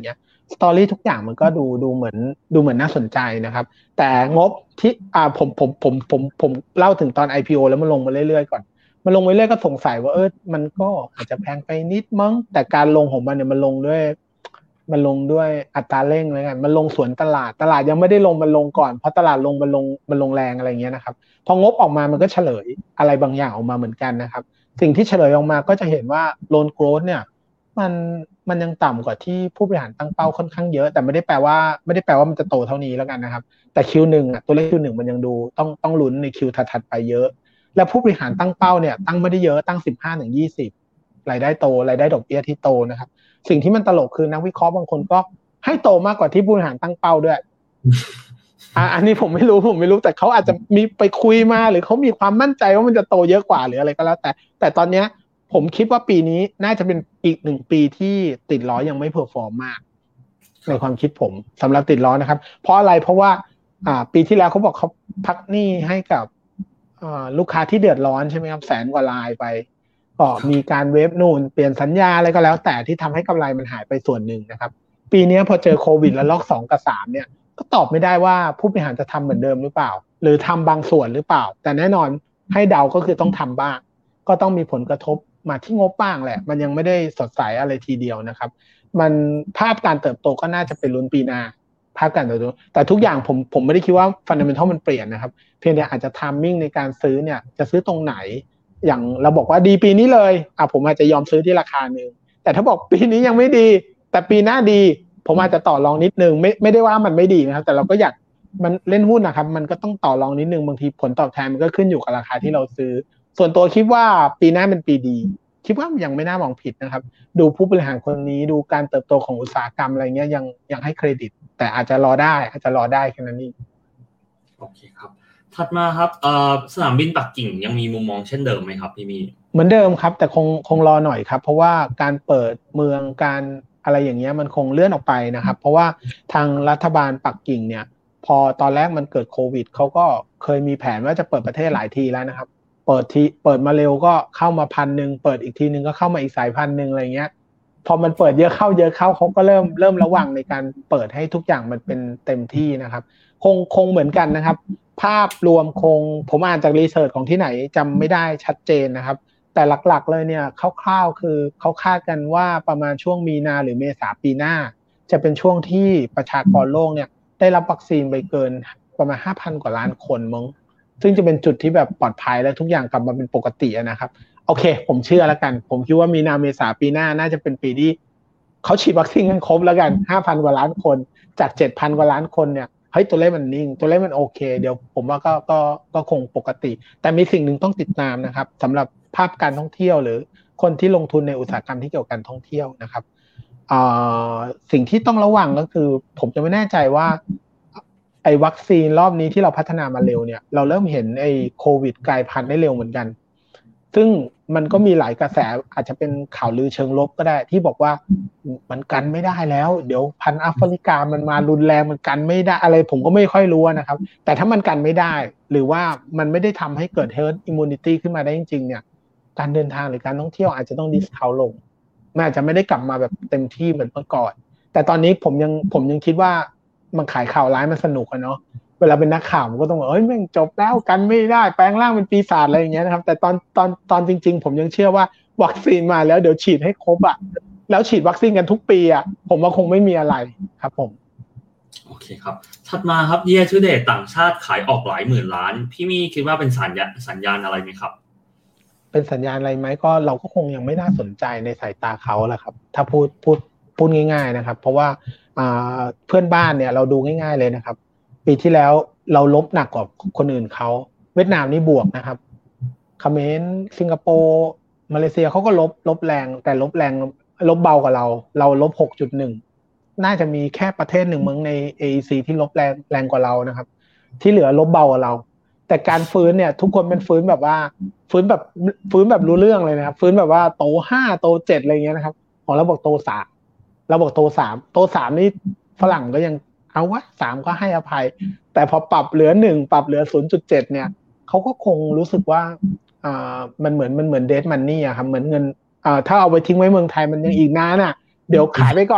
สตอรี่ทุกอย่างมันก็ดูดูเหมือนดูเหมือนน่าสนใจนะครับแต่งบที่อ่าผมผมผมผมผมเล่าถึงตอน ไอ พี โอ แล้วมันลงมาเรื่อยๆก่อนมันลงมาเรื่อยก็สงสัยว่าเออมันก็อาจจะแพงไปนิดมั้งแต่การลงของมันเนี่ยมันลงด้วยมันลงด้วยอัตราเร่งเลยกันมันลงสวนตลาดตลาดยังไม่ได้ลงมันลงก่อนเพราะตลาดลงมันลงมันลงแรงอะไรเงี้ยนะครับพองบออกมามันก็เฉลยอะไรบางอย่างออกมาเหมือนกันนะครับสิ่งที่เฉลยออกมาก็จะเห็นว่า loan growth เนี่ยมันมันยังต่ำกว่าที่ผู้บริหารตั้งเป้าค่อนข้างเยอะแต่ไม่ได้แปลว่าไม่ได้แปลว่ามันจะโตเท่านี้แล้วกันนะครับแต่ คิว หนึ่ง อ่ะตัวเลข คิว หนึ่ง มันยังดูต้องต้องลุ้นใน คิว ถัดๆไปเยอะและผู้บริหารตั้งเป้าเนี่ยตั้งไม่ได้เยอะตั้ง สิบห้าถึงยี่สิบ รายได้โตรายได้ดอกเบี้ยที่โตนะครับสิ่งที่มันตลกคือนักวิเคราะห์บางคนก็ให้โตมากกว่าที่ผู้บริหารตั้งเป้าด้วยอ่ะอันนี้ผมไม่รู้ผมไม่รู้แต่เขาอาจจะมีไปคุยมาหรือเขามีความมั่นใจว่ามันจะโตเยอะกว่าหรืออะไรก็แล้วแต่แต่ตอนเนี้ยผมคิดว่าปีนี้น่าจะเป็นอีกหนึ่งปีที่ติดล้อยังไม่เพอร์ฟอร์มมากในความคิดผมสำหรับติดล้อนะครับเพราะอะไรเพราะว่าอ่าปีที่แล้วเขาบอกเขาพักหนี้ให้กับอ่าลูกค้าที่เดือดร้อนใช่ไหมครับแสนกว่ารายไปก็มีการเวฟนู่นเปลี่ยนสัญญาอะไรก็แล้วแต่ที่ทำให้กำไรมันหายไปส่วนหนึ่งนะครับปีนี้พอเจอโควิดแล้วล็อกสองกับสามเนี่ยก็ตอบไม่ได้ว่าผู้บริหารจะทำเหมือนเดิมหรือเปล่าหรือทำบางส่วนหรือเปล่าแต่แน่นอนให้เดาก็คือต้องทำบ้างก็ต้องมีผลกระทบมาที่งบบ้างแหละมันยังไม่ได้สดใสอะไรทีเดียวนะครับมันภาพการเติบโตก็น่าจะเป็นลุ้นปีหน้าภาพการเติบโตแต่ทุกอย่างผมผมไม่ได้คิดว่าฟันดาเมนทัลมันเปลี่ยนนะครับเพียงแต่อาจจะไทมิ่งในการซื้อเนี่ยจะซื้อตรงไหนอย่างเราบอกว่าดีปีนี้เลยอ่ะผมอาจจะยอมซื้อที่ราคานึงแต่ถ้าบอกปีนี้ยังไม่ดีแต่ปีหน้าดีผมอาจจะต่อรองนิดนึงไม่ไม่ได้ว่ามันไม่ดีนะครับแต่เราก็อยากมันเล่นหุ้นนะครับมันก็ต้องต่อรองนิดนึงบางทีผลตอบแทนมันก็ขึ้นอยู่กับราคาที่เราซื้อส่วนตัวคิดว่าปีหน้าเป็นปีดีคิดว่ายังไม่น่ามองผิดนะครับดูผู้บริหารคนนี้ดูการเติบโตของอุตสาหกรรมอะไรเงี้ยยังยังให้เครดิตแต่อาจจะรอได้อาจจะรอได้แค่นั้นเอง
โอเคครับถัดมาครับเอ่อสนามบินปักกิ่งยังมีมุมมองเช่นเดิมไหมครับพี่มี
เหมือนเดิมครับแต่คงคงรอหน่อยครับเพราะว่าการเปิดเมืองการอะไรอย่างเงี้ยมันคงเลื่อนออกไปนะครับเพราะว่าทางรัฐบาลปักกิ่งเนี่ยพอตอนแรกมันเกิดโควิดเขาก็เคยมีแผนว่าจะเปิดประเทศหลายทีแล้วนะครับเปิดทีเปิดมาเร็วก็เข้ามาพันหนึ่งเปิดอีกทีนึงก็เข้ามาอีกสายพันธุ์นึงอะไรเงี้ยพอมันเปิดเยอะเข้าเยอะเข้าเขาก็เริ่มเริ่มระวังในการเปิดให้ทุกอย่างมันเป็นเต็มที่นะครับคงคงเหมือนกันนะครับภาพรวมคงผมอ่านจากรีเสิร์ชของที่ไหนจำไม่ได้ชัดเจนนะครับแต่หลักๆเลยเนี่ยคร่าวๆคือเขาคาดกันว่าประมาณช่วงมีนาหรือเมษาปีหน้าจะเป็นช่วงที่ประชากรโลกเนี่ยได้รับวัคซีนไปเกินประมาณ ห้าพัน กว่าล้านคนมั้งซึ่งจะเป็นจุดที่แบบปลอดภัยและทุกอย่างกลับมาเป็นปกตินะครับโอเคผมเชื่อแล้วกันผมคิดว่ามีนาเมษาปีหน้าน่าจะเป็นปีที่เขาฉีดวัคซีนกันครบแล้วกัน ห้าพัน กว่าล้านคนจาก เจ็ดพัน กว่าล้านคนเนี่ยเฮ้ยตัวเลขมันนิ่งตัวเลขมันโอเคเดี๋ยวผมว่าก็ก็ก็คงปกติแต่มีสิ่งหนึ่งต้องติดตามนะครับสำหรับภาพการท่องเที่ยวหรือคนที่ลงทุนในอุตสาหกรรมที่เกี่ยวกับการท่องเที่ยวนะครับสิ่งที่ต้องระวังก็คือผมจะไม่แน่ใจว่าไอ้วัคซีนรอบนี้ที่เราพัฒนามาเร็วเนี่ยเราเริ่มเห็นไอ้โควิดกลายพันธุ์ได้เร็วเหมือนกันซึ่งมันก็มีหลายกระแสอาจจะเป็นข่าวลือเชิงลบก็ได้ที่บอกว่ามันกันไม่ได้แล้วเดี๋ยวพันธุ์แอฟริกามันมารุนแรงมันกันไม่ได้อะไรผมก็ไม่ค่อยรู้นะครับแต่ถ้ามันกันไม่ได้หรือว่ามันไม่ได้ทำให้เกิด herd immunity ขึ้นมาได้จริงๆเนี่ยการเดินทางหรือการท่องเที่ยวอาจจะต้องดิสเคาท์ลงมันอาจจะไม่ได้กลับมาแบบเต็มที่เหมือนเมื่อก่อนแต่ตอนนี้ผมยังผมยังคิดว่ามันขายข่าวร้ายมันสนุกอะเนาะเวลาเป็นนักข่าวมันก็ต้องบอกเอ้ยแม่งจบแล้วกันไม่ได้แปลงร่างเป็นปีศาจอะไรอย่างเงี้ยนะครับแต่ตอนตอนตอนจริงๆผมยังเชื่อว่าวัคซีนมาแล้วเดี๋ยวฉีดให้ครบอ่ะแล้วฉีดวัคซีนกันทุกปีอ่ะผมว่าคงไม่มีอะไรครับผม
โอเคครับถัดมาครับ year to date ต่างชาติขายออกหลายหมื่นล้านพี่มีคิดว่าเป็นสัญญาณสัญญาณอะไรไหมครับ
เป็นสัญญาณอะไรไหมก็เราก็คงยังไม่น่าสนใจในสายตาเขาแหละครับถ้าพูดพูดพูดง่ายๆนะครับเพราะว่าเพื่อนบ้านเนี่ยเราดูง่ายๆเลยนะครับปีที่แล้วเราลบหนักกว่าคนอื่นเขาเวียดนามนี่บวกนะครับเขมรสิงคโปร์มาเลเซียเขาก็ลบลบแรงแต่ลบแรงลบเบากว่าเราเราลบ หกจุดหนึ่ง น่าจะมีแค่ประเทศหนึ่งมั้งใน เอ อี ซี ที่ลบแรงแรงกว่าเรานะครับที่เหลือลบเบากว่าเราแต่การฟื้นเนี่ยทุกคนเป็นฟื้นแบบว่าฟื้นแบบฟื้นแบบรู้เรื่องเลยนะครับฟื้นแบบว่าโตห้าโตเจ็ดอะไรเงี้ยนะครับของเราบอกโตสามเราบอกโตสามโตสามนี่ฝรั่งก็ยังเอาวะสามก็ให้อภัยแต่พอปรับเหลือหนึ่งปรับเหลือ ศูนย์จุดเจ็ด เนี่ยเขาก็คงรู้สึกว่าอ่ามันเหมือนมันเหมือนเดดมันนี่อ่ะครับเหมือนเงินอ่าถ้าเอาไปทิ้งไว้เมืองไทยมันยังอีกนานอ่ะเดี๋ยวขายไปก่อน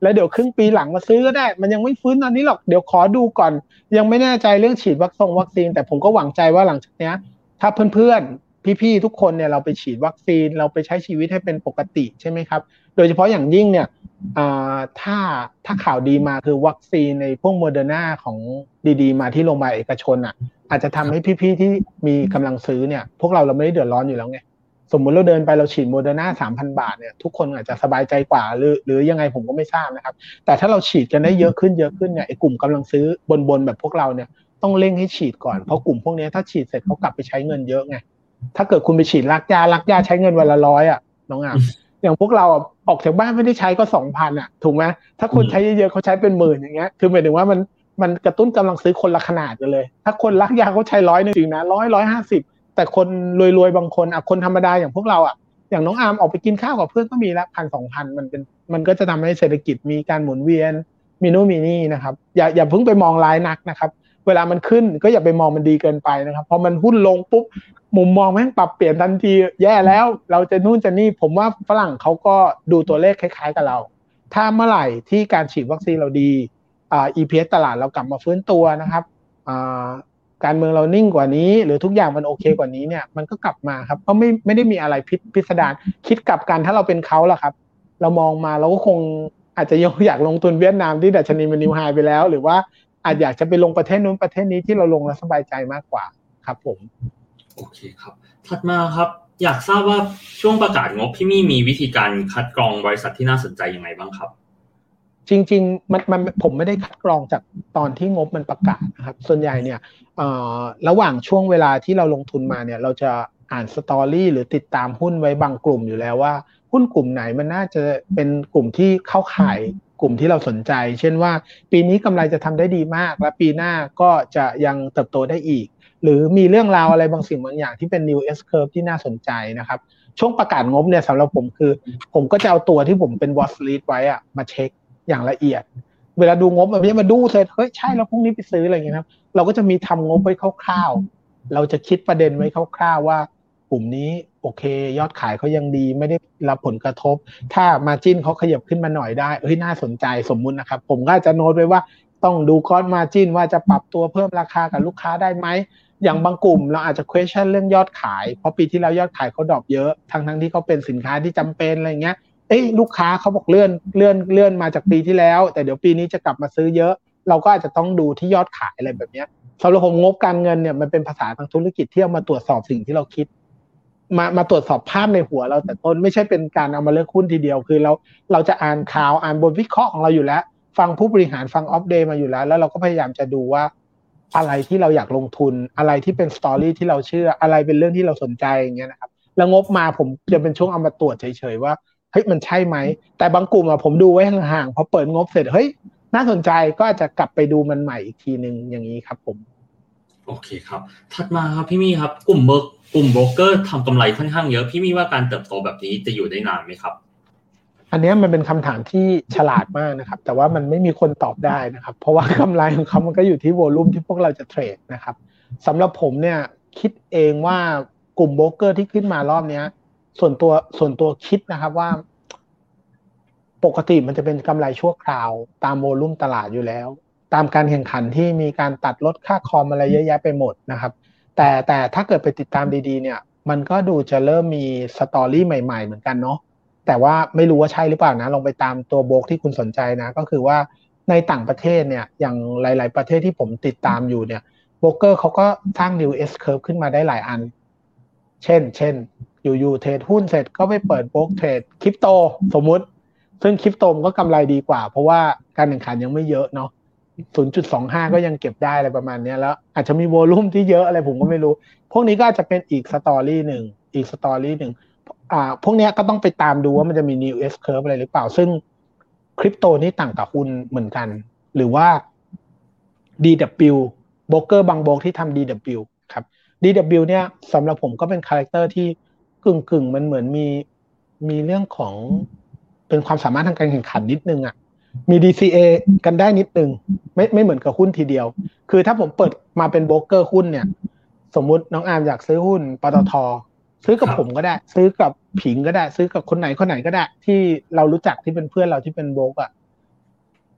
แล้วเดี๋ยวครึ่งปีหลังมาซื้อก็ได้มันยังไม่ฟื้นตอนนี้หรอกเดี๋ยวขอดูก่อนยังไม่แน่ใจเรื่องฉีดวัคซีนวัคซีนแต่ผมก็หวังใจว่าหลังจากนี้ถ้าเพื่อนๆพี่ๆทุกคนเนี่ยเราไปฉีดวัคซีนเราไปใช้ชีวิตให้เป็นปกติใช่ไหมครับโดยเฉพาะอย่างยิ่งเนี่ยถ้าถ้าข่าวดีมาคือวัคซีนในพวกโมเดอร์นาของดีๆมาที่โรงพยาบาลเอกชนอ่ะอาจจะทำให้พี่ๆที่มีกำลังซื้อเนี่ยพวกเราเราไม่ได้เดือดร้อนอยู่แล้วไงสมมุติเราเดินไปเราฉีดโมเดอร์นา สามพัน บาทเนี่ยทุกคนอาจจะสบายใจกว่าหรือหรือยังไงผมก็ไม่ทราบนะครับแต่ถ้าเราฉีดกันได้เยอะขึ้นเยอะขึ้นเนี่ยไอ้กลุ่มกำลังซื้อบนๆแบบพวกเราเนี่ยต้องเร่งให้ฉีดก่อนเพราะกลุ่มพวกนี้ถ้าฉีดเสร็จเขากลับไปใช้เงินเยอะไงถ้าเกิดคุณไปฉีดรักยารักยาใช้เงินวันละร้อยอ่ะน้องอ่ะอย่างพวกเราออกจากบ้านไม่ได้ใช้ก็ สองพัน อ่ะถูกไหมถ้าคนใช้เยอะๆเขาใช้เป็นหมื่นอย่างเงี้ยคือหมายถึงว่ามันมันกระตุ้นกำลังซื้อคนละขนาดกันเลยถ้าคนรักยาเขาใช้ร้อยนึงจริงนะร้อยร้อยห้าสิบแต่คนรวยๆบางคนอ่ะคนธรรมดาอย่างพวกเราอ่ะอย่างน้องอาร์มออกไปกินข้าวกับเพื่อนก็มีละพันสองพันมันเป็นมันก็จะทำให้เศรษฐกิจมีการหมุนเวียนมีนู่นมีนี่นะครับอย่าอย่าเพิ่งไปมองร้ายนักนะครับเวลามันขึ้นก็อย่าไปมองมันดีเกินไปนะครับพอมันหุ้นลงปุ๊บมุมมองแม่งปรับเปลี่ยนทันทีแย่แล้วเราจะนู่นจะนี่ผมว่าฝรั่งเขาก็ดูตัวเลขคล้ายๆกับเราถ้าเมื่อไหร่ที่การฉีดวัคซีนเราดีอ่า อี พี เอส ตลาดเรากลับมาฟื้นตัวนะครับอ่าการเมืองเรานิ่งกว่านี้หรือทุกอย่างมันโอเคกว่านี้เนี่ยมันก็กลับมาครับก็ไม่ไม่ได้มีอะไรพิพิสดารคิดกลับกันถ้าเราเป็นเขาล่ะครับเรามองมาเราก็คงอาจจะยังอยากลงทุนเวียดนามที่ดัชนีมันนิวไฮไปแล้วหรือว่าอาจอยากจะไปลงประเทศนู้นประเทศนี้ที่เราลงแล้วสบายใจมากกว่าครับผม
โอเคครับถัดมาครับอยากทราบว่าช่วงประกาศงบพี่มี่มีวิธีการคัดกรองบริษัทที่น่าสนใจยังไงบ้างครับ
จริงๆมันมันผมไม่ได้คัดกรองจากตอนที่งบมันประกาศนะครับส่วนใหญ่เนี่ยเอ่อระหว่างช่วงเวลาที่เราลงทุนมาเนี่ยเราจะอ่านสตอรี่หรือติดตามหุ้นไว้บางกลุ่มอยู่แล้วว่าหุ้นกลุ่มไหนมันน่าจะเป็นกลุ่มที่เข้าข่ายกลุ่มที่เราสนใจเช่นว่าปีนี้กำไรจะทำได้ดีมากและปีหน้าก็จะยังเติบโตได้อีกหรือมีเรื่องราวอะไรบางสิ่งบางอย่างที่เป็น new S curve ที่น่าสนใจนะครับช่วงประกาศงบเนี่ยสำหรับผมคือผมก็จะเอาตัวที่ผมเป็น watch list ไว้อะมาเช็คอย่างละเอียดเวลาดูงบแบบนี้มาดูเสร็จเฮ้ยใช่แล้วพรุ่งนี้ไปซื้ออะไรอย่างเงี้ยครับเราก็จะมีทำงบไว้คร่าวๆเราจะคิดประเด็นไว้คร่าวๆว่ากลุ่มนี้โอเคยอดขายเขายังดีไม่ได้รับผลกระทบถ้ามาร์จิ้นเขาขยับขึ้นมาหน่อยได้เฮ้ยน่าสนใจสมมุตินะครับผมก็จะโน้ตไว้ว่าต้องดูคอสมาร์จิ้นว่าจะปรับตัวเพิ่มราคากับลูกค้าได้ไหมอย่างบางกลุ่มเราอาจจะ question เรื่องยอดขายเพราะปีที่แล้วยอดขายเขาดรอปเยอะทั้งๆที่เขาเป็นสินค้าที่จำเป็นอะไรเงี้ยเอ้ยลูกค้าเขาบอกเลื่อนเลื่อนเลื่อนมาจากปีที่แล้วแต่เดี๋ยวปีนี้จะกลับมาซื้อเยอะเราก็อาจจะต้องดูที่ยอดขายอะไรแบบนี้สำหรับผมงบการเงินเนี่ยมันเป็นภาษาทางธุรกิจที่เอามาตรวจสอบสิ่งที่เราคิดมามาตรวจสอบภาพในหัวเราแต่ต้นไม่ใช่เป็นการเอามาเลือกหุ้นทีเดียวคือเราเราจะอ่านข่าวอ่านบทวิเคราะห์ของเราอยู่แล้วฟังผู้บริหารฟังอัปเดตมาอยู่แล้วแล้วเราก็พยายามจะดูว่าอะไรที่เราอยากลงทุนอะไรที่เป็นสตอรี่ที่เราเชื่ออะไรเป็นเรื่องที่เราสนใจอย่างเงี้ยนะครับแล้วงบมาผมจะเป็นช่วงเอามาตรวจเฉยๆว่าเฮ้ยมันใช่ไหมแต่บางกลุ่มอะผมดูไว้ห่างๆพอเปิดงบเสร็จเฮ้ยน่าสนใจก็อาจจะกลับไปดูมันใหม่อีกทีนึงอย่างนี้ครับผม
โอเคครับถัดมาครับพี่มี่ครับกลุ่มเบิร์กกลุ่มโบรกเกอร์ทำกำไรค่อนข้างเยอะพี่มี่ว่าการเติบโตแบบนี้จะอยู่ได้นานไหมครับ
อันนี้มันเป็นคำถามที่ฉลาดมากนะครับแต่ว่ามันไม่มีคนตอบได้นะครับเพราะว่ากำไรของเขามันก็อยู่ที่โวลุ่มที่พวกเราจะเทรดนะครับสำหรับผมเนี่ยคิดเองว่ากลุ่มโบรกเกอร์ที่ขึ้นมารอบนี้ส่วนตัวส่วนตัวคิดนะครับว่าปกติมันจะเป็นกำไรชั่วคราวตามโวลุ่มตลาดอยู่แล้วตามการแข่งขันที่มีการตัดลดค่าคอมอะไรเยอะแยะไปหมดนะครับแต่แต่ถ้าเกิดไปติดตามดีๆเนี่ยมันก็ดูจะเริ่มมีสตอรี่ใหม่ๆเหมือนกันเนาะแต่ว่าไม่รู้ว่าใช่หรือเปล่านะลองไปตามตัวโบรกที่คุณสนใจนะก็คือว่าในต่างประเทศเนี่ยอย่างหลายๆประเทศที่ผมติดตามอยู่เนี่ยโบรกเกอร์เขาก็สร้าง new S curve ขึ้นมาได้หลายอันเช่นเช่นอยู่ๆเทรดหุ้นเสร็จก็ไปเปิดโบรกเทรดคริปโตสมมุติซึ่งคริปโตมันก็กำไรดีกว่าเพราะว่าการแข่งขันยังไม่เยอะเนาะ ศูนย์จุดสองห้า ก็ยังเก็บได้อะไรประมาณนี้แล้วอาจจะมีโวลุ่มที่เยอะอะไรผมก็ไม่รู้พวกนี้ก็อาจจะเป็นอีกสตอรี่หนึ่งอีกสตอรี่หนึ่งอ่าพวกนี้ก็ต้องไปตามดูว่ามันจะมี new S curve อะไรหรือเปล่าซึ่งคริปโตนี่ต่างกับหุ้นเหมือนกันหรือว่า ดี ดับเบิลยู โบรกเกอร์บางโบรกที่ทำ ดี ดับเบิลยู ครับ ดี ดับเบิลยู เนี่ยสำหรับผมก็เป็นคาแรคเตอร์ที่กึ่งๆมันเหมือนมีมีเรื่องของเป็นความสามารถทางการแข่งขันนิดนึงอ่ะมี ดี ซี เอ กันได้นิดนึงไม่ไม่เหมือนกับหุ้นทีเดียวคือถ้าผมเปิดมาเป็นโบรกเกอร์หุ้นเนี่ยสมมุติน้องอาร์มอยากซื้อหุ้นปตท.ซื้อกับผมก็ได้ซื้อกับผิงก็ได้ซื้อกับคนไหนคนไหนก็ได้ที่เรารู้จักที่เป็นเพื่อนเราที่เป็นโบรกอ่ะ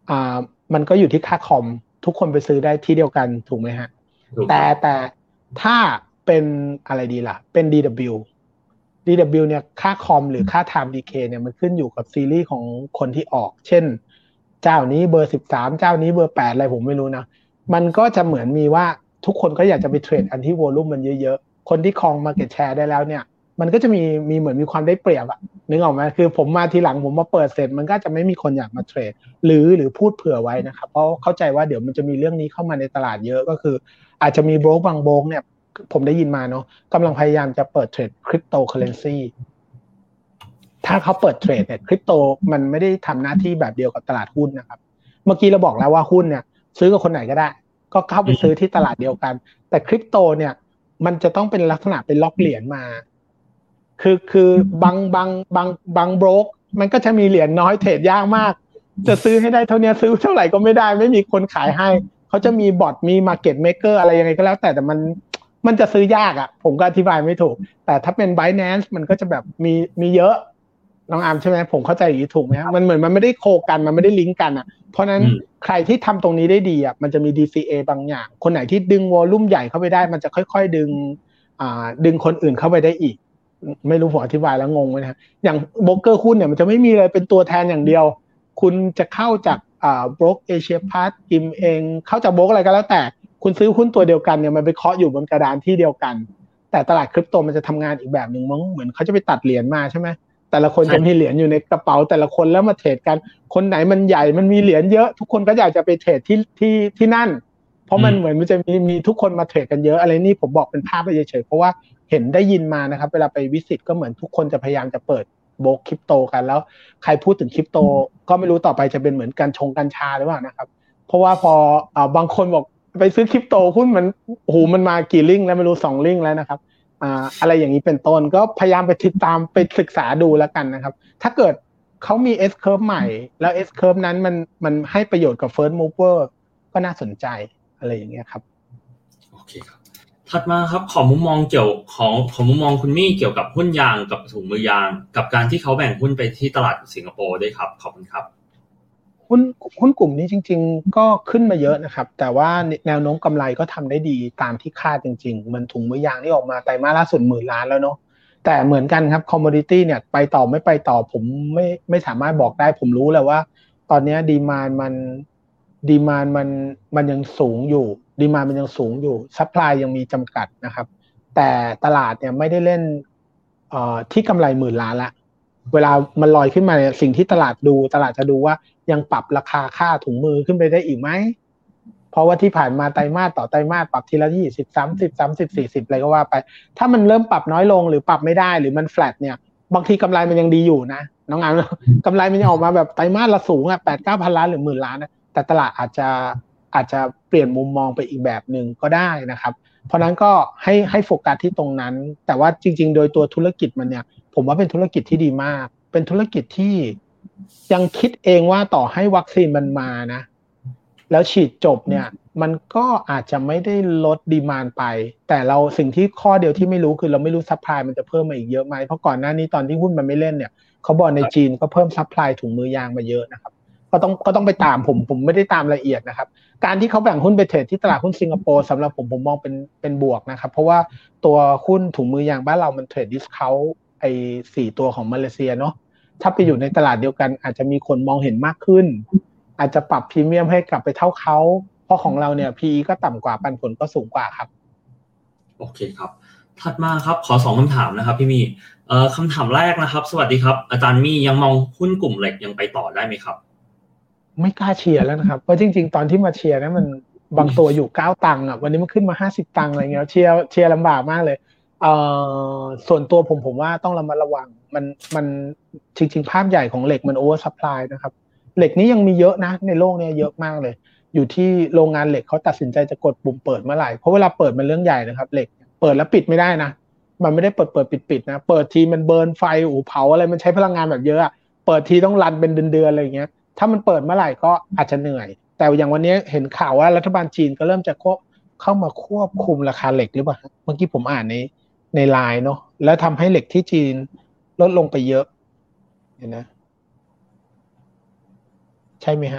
อ่ามันก็อยู่ที่ค่าคอมทุกคนไปซื้อได้ที่เดียวกันถูกไหมฮะแต่แต่ถ้าเป็นอะไรดีล่ะเป็น ดี ดับเบิลยู ดี ดับเบิลยู เนี่ยค่าคอมหรือค่า Time Decay เนี่ยมันขึ้นอยู่กับซีรีส์ของคนที่ออกเช่นเจ้านี้เบอร์สิบสามเจ้านี้เบอร์แปดอะไรผมไม่รู้นะมันก็จะเหมือนมีว่าทุกคนก็อยากจะไปเทรดอันที่วอลลุ่มมันเยอะๆคนที่ครอง market share ได้แล้วเนี่ยมันก็จะมีมีเหมือนมีความได้เปรียบอะนึกออกไหมคือผมมาทีหลังผมมาเปิดเสร็จมันก็จะไม่มีคนอยากมาเทรดหรือหรือพูดเผื่อไว้นะครับเพราะเข้าใจว่าเดี๋ยวมันจะมีเรื่องนี้เข้ามาในตลาดเยอะก็คืออาจจะมีโบรกบางโบรกเนี่ยผมได้ยินมาเนาะกำลังพยายามจะเปิดเทรดคริปโตเคอเรนซีถ้าเขาเปิดเทรดเนี่ยคริปโตมันไม่ได้ทำหน้าที่แบบเดียวกับตลาดหุ้นนะครับเมื่อกี้เราบอกแล้วว่าหุ้นเนี่ยซื้อกับคนไหนก็ได้ก็เข้าไปซื้อที่ตลาดเดียวกันแต่คริปโตเนี่ยมันจะต้องเป็นลักษณะเป็นล็อกเหรียญมาคือคือบางบางบางบางโบรกมันก็จะมีเหรียญน้อยเทรดยากมากจะซื้อให้ได้เท่านี้ซื้อเท่าไหร่ก็ไม่ได้ไม่มีคนขายให้เขาจะมีบอทมีมาร์เก็ตเมคเกอร์อะไรยังไงก็แล้วแต่แต่มันมันจะซื้อยากอ่ะผมก็อธิบายไม่ถูกแต่ถ้าเป็น Binance มันก็จะแบบมีมีเยอะน้องอาร์มใช่ไหมผมเข้าใจอย่างนี้ถูกไหมครับมันเหมือนมันไม่ได้โคกันมันไม่ได้ลิงก์กันอ่ะเพราะนั้นใครที่ทำตรงนี้ได้ดีอ่ะมันจะมี ดี ซี เอ บางอย่างคนไหนที่ดึงวอลลุ่มใหญ่เข้าไปได้มันจะค่อยๆดึงอ่าดึงคนอื่นเข้าไปได้อีกไม่รู้ผมอธิบายแล้วงงไหมนะอย่างโบรกเกอร์หุ้นเนี่ยมันจะไม่มีเลยเป็นตัวแทนอย่างเดียวคุณจะเข้าจากอ่าโบรกเอเชียพาร์ทกิมเองเข้าจากโบรกอะไรก็แล้วแต่คุณซื้อหุ้นตัวเดียวกันเนี่ยมันไปเคาะอยู่บนกระดานที่เดียวกันแต่ตลาดคริปโตมันจะทำงานอีกแบบหนึ่งมั้งเหมือนเขาจะไปตัดเหรียญมาใช่ไหมแต่ละคนจะมีเหรียญอยู่ในกระเป๋าแต่ละคนแล้วมาเทรดกันคนไหนมันใหญ่มันมีเหรียญเยอะทุกคนก็อยากจะไปเทรดที่ที่ที่นั่นเพราะมันเหมือนมันจะมีมีทุกคนมาเทรดกันเยอะอะไรนี่ผมบอกเป็นภาพไปเฉยๆเพราะว่าเห็นได้ยินมานะครับเวลาไปวิสิตก็เหมือนทุกคนจะพยายามจะเปิดโบรกคริปโตกันแล้วใครพูดถึงคริปโตก็ไม่รู้ต่อไปจะเป็นเหมือนกัญชงกัญชาหรือเปล่านะครับเพราะว่าพออ่าบางคนบอกไปซื้อคริปโตหุ้นมันโอ้โหมันมากี่ลิงก์แล้วไม่รู้สองลิงก์แล้วนะครับอ่าอะไรอย่างนี้เป็นต้นก็พยายามไปติดตามไปศึกษาดูแล้วกันนะครับถ้าเกิดเขามี S curve ใหม่แล้ว S curve นั้นมันมันให้ประโยชน์กับ first mover ก็น่าสนใจอะไรอย่างเงี้ยครับ
โอเคครับถัดมาครับขอมุมมองเกี่ยวของของมุมมองคุณมี่เกี่ยวกับหุ้นยางกับถุงมือยางกับการที่เขาแบ่งหุ้นไปที่ตลาดสิงคโปร์ด้วยครับขอบคุณครับ
หุ้นหุ้นกลุ่มนี้จริงๆก็ขึ้นมาเยอะนะครับแต่ว่าแนวโน้มกำไรก็ทำได้ดีตามที่คาดจริงๆมันถุงมือยางที่ออกมาไตรมาสล่าสุดหมื่นล้านแล้วเนาะแต่เหมือนกันครับคอมโมดิตี้เนี่ยไปต่อไม่ไปต่อผมไม่ไม่สามารถบอกได้ผมรู้แหละว่าตอนนี้ดีมานด์มันดีมานด์มันมันยังสูงอยู่ดีมานด์มันยังสูงอยู่ซัพพลายยังมีจำกัดนะครับแต่ตลาดเนี่ยไม่ได้เล่นเอ่อที่กำไรหมื่นล้านละเวลามันลอยขึ้นมาเนี่ยสิ่งที่ตลาดดูตลาดจะดูว่ายังปรับราคาค่าถุงมือขึ้นไปได้อีกไหมเพราะว่าที่ผ่านมาไตรมาสต่อไตรมาสปรับทีละยี่สิบ สามสิบ สามสิบ สี่สิบอะไรก็ว่าไปถ้ามันเริ่มปรับน้อยลงหรือปรับไม่ได้หรือมันแฟลตเนี่ยบางทีกำไรมันยังดีอยู่นะน้องอามกำไรมันยังออกมาแบบไตรมาสละสูงอ่ะ แปด เก้า พันล้านหรือหมื่นล้านนะแต่ตลาดอาจจะอาจจะเปลี่ยนมุมมองไปอีกแบบนึงก็ได้นะครับเพราะนั้นก็ให้ให้โฟกัสที่ตรงนั้นแต่ว่าจริงๆโดยตัวธุรกิจมันเนี่ยผมว่าเป็นธุรกิจที่ดีมากเป็นธุรกิจที่ยังคิดเองว่าต่อให้วัคซีนมันมานะแล้วฉีดจบเนี่ยมันก็อาจจะไม่ได้ลดดีมานด์ไปแต่เราสิ่งที่ข้อเดียวที่ไม่รู้คือเราไม่รู้ซัพพลายมันจะเพิ่มมาอีกเยอะไหมเพราะก่อนหน้านี้ตอนที่หุ้นมันไม่เล่นเนี่ยเขาบอกในจีนก็เพิ่มซัพพลายถุงมือยางมาเยอะนะครับก็ต้องก็ต้องไปตามผมผมไม่ได้ตามละเอียดนะครับการที่เขาแบ่งหุ้นไปเทรดที่ตลาดหุ้นสิงคโปร์สำหรับผมผมมองเป็นเป็นบวกนะครับเพราะว่าตัวหุ้นถุงมือยางบ้านเรามันเทรดดิสเคาท์ไอ้สี่ตัวของมาเลเซียเนาะถ้าไปอยู่ในตลาดเดียวกันอาจจะมีคนมองเห็นมากขึ้นอาจจะปรับพรีเมียมให้กลับไปเท่าเขาเพราะของเราเนี่ย พี อี ก็ต่ำกว่าปันผลก็สูงกว่าครับ
โอเคครับถัดมาครับขอสองคำถามนะครับพี่มี่เอ่อคำถามแรกนะครับสวัสดีครับอาจารย์มี่ยังมองหุ้นกลุ่มเหล็กยังไปต่อได้ไหมครับ
ไม่กล้าเชียร์แล้วนะครับเพราะจริงๆตอนที่มาเชียร์นะมันบางตัวอยู่เก้าตังค์อ่ะวันนี้มันขึ้นมาห้าสิบตังค์อะไรเงี้ยเชียร์เชียร์ลำบากมากเลยเอ่อส่วนตัวผมผมว่าต้องระมัดระวังมันมันจริงๆภาพใหญ่ของเหล็กมันโอเวอร์ซัพพลายนะครับเหล็กนี้ยังมีเยอะนะในโลกนี้เยอะมากเลยอยู่ที่โรงงานเหล็กเขาตัดสินใจจะกดปุ่มเปิดเมื่อไหร่เพราะเวลาเปิดมันเรื่องใหญ่นะครับเหล็กเปิดแล้วปิดไม่ได้นะมันไม่ได้เปิดเปิดปิดปิดนะเปิดทีมันเบิร์นไฟอู่เผาอะไรมันใช้พลังงานแบบเยอะเปิดทีต้องรันเป็นเดือนๆอะไรอย่างเงี้ยถ้ามันเปิดเมื่อไหร่ก็อาจจะเหนื่อยแต่อย่างวันนี้เห็นข่าวว่ารัฐบาลจีนก็เริ่มจะควบเข้ามาควบคุมราคาเหล็กหรือเปล่าเมื่อกี้ผมอ่านในในไลน์เนาะแล้วทำให้เหล็กที่จีนลดลงไปเยอะเห็นนะใช่ไหมฮะ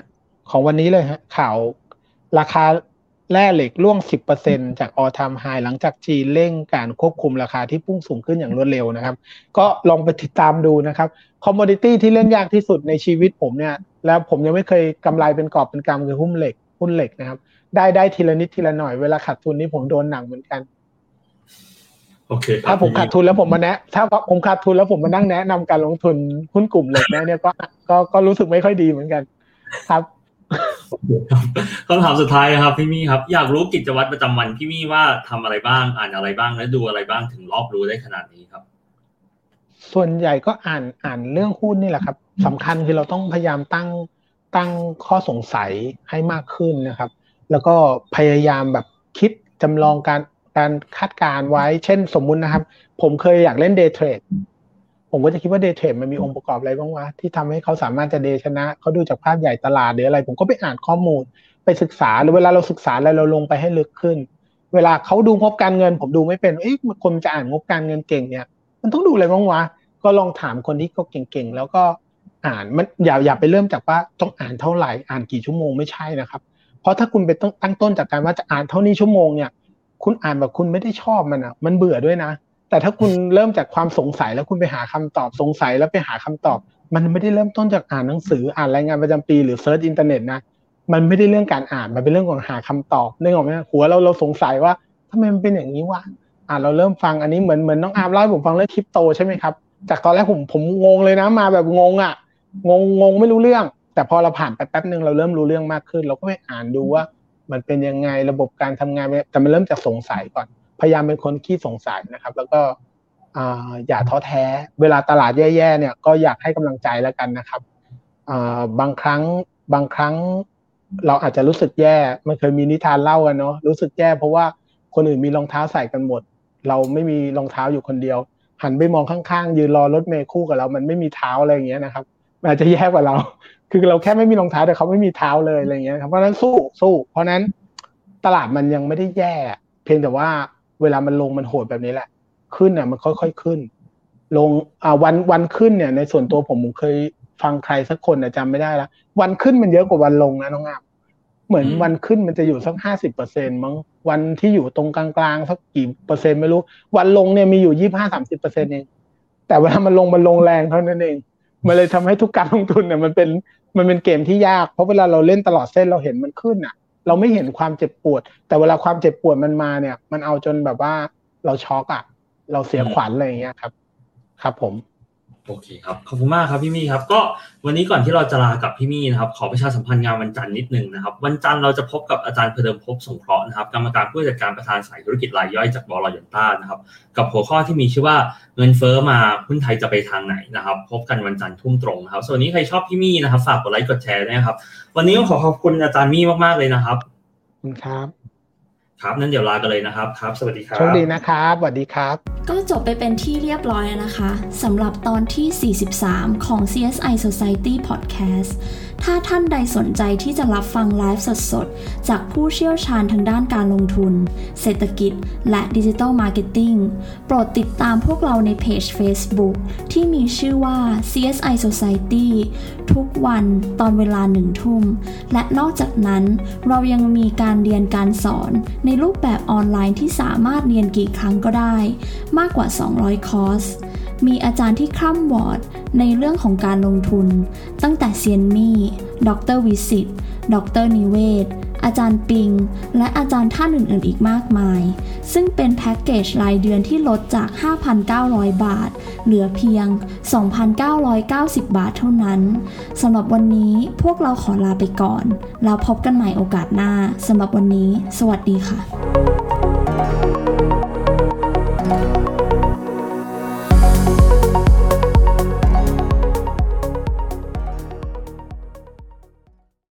ของวันนี้เลยฮะข่าวราคาแร่เหล็กร่วง สิบเปอร์เซ็นต์ จาก all time high หลังจากจีนเร่งการควบคุมราคาที่พุ่งสูงขึ้นอย่างรวดเร็วนะครับก็ลองไปติดตามดูนะครับคอมโมดิตี้ที่เล่นยากที่สุดในชีวิตผมเนี่ยแล้วผมยังไม่เคยกำไรเป็นกอบเป็นกำคือหุ้นเหล็กหุ้นเหล็กนะครับได้ได้ทีละนิดทีละหน่อยเวลาขาดทุนนี่ผมโดนหนักเหมือนกัน
โอเค
ถ้าผมขาดทุนแล้วผมมาแนะถ้าผมขาดทุนแล้วผมมานั่งแนะนำการลงทุนหุ้นกลุ่มเหล็กนะเนี่ยก็ก็ก็รู้สึกไม่ค่อยดีเหมือนกันครับ
คำถามสุดท้ายครับพี่มี่ครับอยากรู้กิจวัตรประจำวันพี่มี่ว่าทำอะไรบ้างอ่านอะไรบ้างและดูอะไรบ้างถึงรอบรู้ได้ขนาดนี้ครับ
ส่วนใหญ่ก็อ่านอ่านเรื่องหุ้นนี่แหละครับสำคัญคือเราต้องพยายามตั้งตั้งข้อสงสัยให้มากขึ้นนะครับแล้วก็พยายามแบบคิดจำลองการการคาดการไว้เช่นสมมุตินะครับผมเคยอยากเล่นเดย์เทรดผมก็จะคิดว่าเดย์เทรดมันมีองค์ประกอบอะไรบ้างวะที่ทำให้เขาสามารถจะเดย์ชนะเขาดูจากภาพใหญ่ตลาดหรืออะไรผมก็ไปอ่านข้อมูลไปศึกษาหรือเวลาเราศึกษาอะไรเราลงไปให้ลึกขึ้นเวลาเขาดูงบการเงินผมดูไม่เป็นเอ๊ะคนจะอ่านงบการเงินเก่งเนี่ยมันต้องดูอะไรบ้างวะก็ลองถามคนที่เขาเก่งๆแล้วก็อ่านมันอย่าอย่าไปเริ่มจากว่าต้องอ่านเท่าไหร่อ่านกี่ชั่วโมงไม่ใช่นะครับเพราะถ้าคุณไปต้องตั้งต้นจากการว่าจะอ่านเท่านี้ชั่วโมงเนี่ยคุณอ่านแบบคุณไม่ได้ชอบมันอ่ะมันเบื่อด้วยนะแต่ถ้าคุณเริ่มจากความสงสัยแล้วคุณไปหาคำตอบสงสัยแล้วไปหาคำตอบมันไม่ได้เริ่มต้นจากอ่านหนังสืออ่านรายงานประจำปีหรือเซิร์ชอินเทอร์เน็ตนะมันไม่ได้เรื่องการอ่านมันเป็นเรื่องของหาคำตอบนึกออกไหมหัวเราเราสงสัยว่าทำไมมันเป็นอย่างนี้วะอ่านเราเริ่มฟังอันนี้เหมือนเหมือนน้องอาร์มเล่าให้ผมฟังเรื่องคริปโตใช่ไหมครับจากตอนแรกผมผมงงเลยนะมาแบบงงอ่ะงงงงไม่รู้เรื่องแต่พอเราผ่านไปแป๊บนึงเราเริ่มรู้เรื่องมากขึ้นเราก็ไปอ่านดูว่ามันเป็นยังไงระบบการทำงานแต่มันเริ่มจากสงสัยก่อนพยายามเป็นคนขี้สงสัยนะครับแล้วก็อ่าอย่าท้อแท้เวลาตลาดแย่ๆเนี่ยก็อยากให้กำลังใจแล้วกันนะครับอ่าบางครั้งบางครั้งเราอาจจะรู้สึกแย่มันเคยมีนิทานเล่ากันเนาะรู้สึกแย่เพราะว่าคนอื่นมีรองเท้าใส่กันหมดเราไม่มีรองเท้าอยู่คนเดียวหันไปมองข้างๆยืนรอรถเมล์คู่กับเรามันไม่มีเท้าอะไรอย่างเงี้ยนะครับมันอาจจะแย่กว่าเราคือเราแค่ไม่มีรองเท้าแต่เขาไม่มีเท้าเลยอะไรอย่างเงี้ยครับเพราะนั้นสู้สู้เพราะนั้นตลาดมันยังไม่ได้แย่เพียงแต่ว่าเวลามันลงมันโหดแบบนี้แหละขึ้นเนี่ยมันค่อยๆขึ้นลงอ่าวันวันขึ้นเนี่ยในส่วนตัวผมผมเคยฟังใครสักคนนะจำไม่ได้ละวันขึ้นมันเยอะกว่าวันลงนะน้องอาบเหมือนวันขึ้นมันจะอยู่สัก ห้าสิบเปอร์เซ็นต์ มั้งวันที่อยู่ตรงกลางๆสักกี่เปอร์เซ็นต์ไม่รู้วันลงเนี่ยมีอยู่ ยี่สิบห้าถึงสามสิบเปอร์เซ็นต์ เองแต่เวลามันลงมันลงแรงเท่านั้นเองมันเลยทำให้ทุกการลงทุนเนี่ยมันเป็นมันเป็นเกมที่ยากเพราะเวลาเราเล่นตลอดเส้นเราเห็นมันขึ้นอ่ะเราไม่เห็นความเจ็บปวดแต่เวลาความเจ็บปวดมันมาเนี่ยมันเอาจนแบบว่าเราช็อกอ่ะเราเสียขวัญอะไรอย่างเงี้ยครับครับผม
โอเคครับขอบคุณมากครับพี่มี่ครับก็วันนี้ก่อนที่เราจะลากับพี่มี่นะครับขอประชาสัมพันธ์งานวันจันทร์นิดนึงนะครับวันจันทร์เราจะพบกับอาจารย์พเดิมภพสงเคราะห์นะครับกรรมการผู้จัดการประธานสายธุรกิจรายย่อยจากบล.ยันต้านะครับกับหัวข้อที่มีชื่อว่าเงินเฟ้อมาหุ้นไทยจะไปทางไหนนะครับพบกันวันจันทร์ทุ่มตรงนะครับส่วนนี้ใครชอบพี่มี่นะครับฝากกดไลค์กดแชร์ด้วยนะครับวันนี้ต้องขอขอบคุณอาจารย์มี่มากๆเลยนะครับ
ขอบคุณครับ
ครับนั้นเดี๋ยวลากันเลยนะครับครับสวัสดีครับ
โชคดีนะครับสวัสดีครับ
ก็จบไปเป็นที่เรียบร้อยแล้วนะคะสำหรับตอนที่สี่สิบสามของ ซี เอส ไอ Society Podcast ถ้าท่านใดสนใจที่จะรับฟังไลฟ์สดๆจากผู้เชี่ยวชาญทางด้านการลงทุนเศรษฐกิจและ Digital Marketing โปรดติดตามพวกเราในเพจ Facebook ที่มีชื่อว่า ซี เอส ไอ Society ทุกวันตอนเวลาหนึ่งทุ่มและนอกจากนั้นเรายังมีการเรียนการสอนในรูปแบบออนไลน์ที่สามารถเรียนกี่ครั้งก็ได้มากกว่าสองร้อยคอร์สมีอาจารย์ที่คร่ำวอร์ดในเรื่องของการลงทุนตั้งแต่เซียนมี่ดร.วิสิตรดร.นิเวศอาจารย์ปิงและอาจารย์ท่านอื่นๆอีกมากมายซึ่งเป็นแพ็กเกจรายเดือนที่ลดจาก ห้าพันเก้าร้อย บาทเหลือเพียง สองพันเก้าร้อยเก้าสิบ บาทเท่านั้นสำหรับวันนี้พวกเราขอลาไปก่อนแล้วพบกันใหม่โอกาสหน้าสำหรับวันนี้สวัสดีค่ะ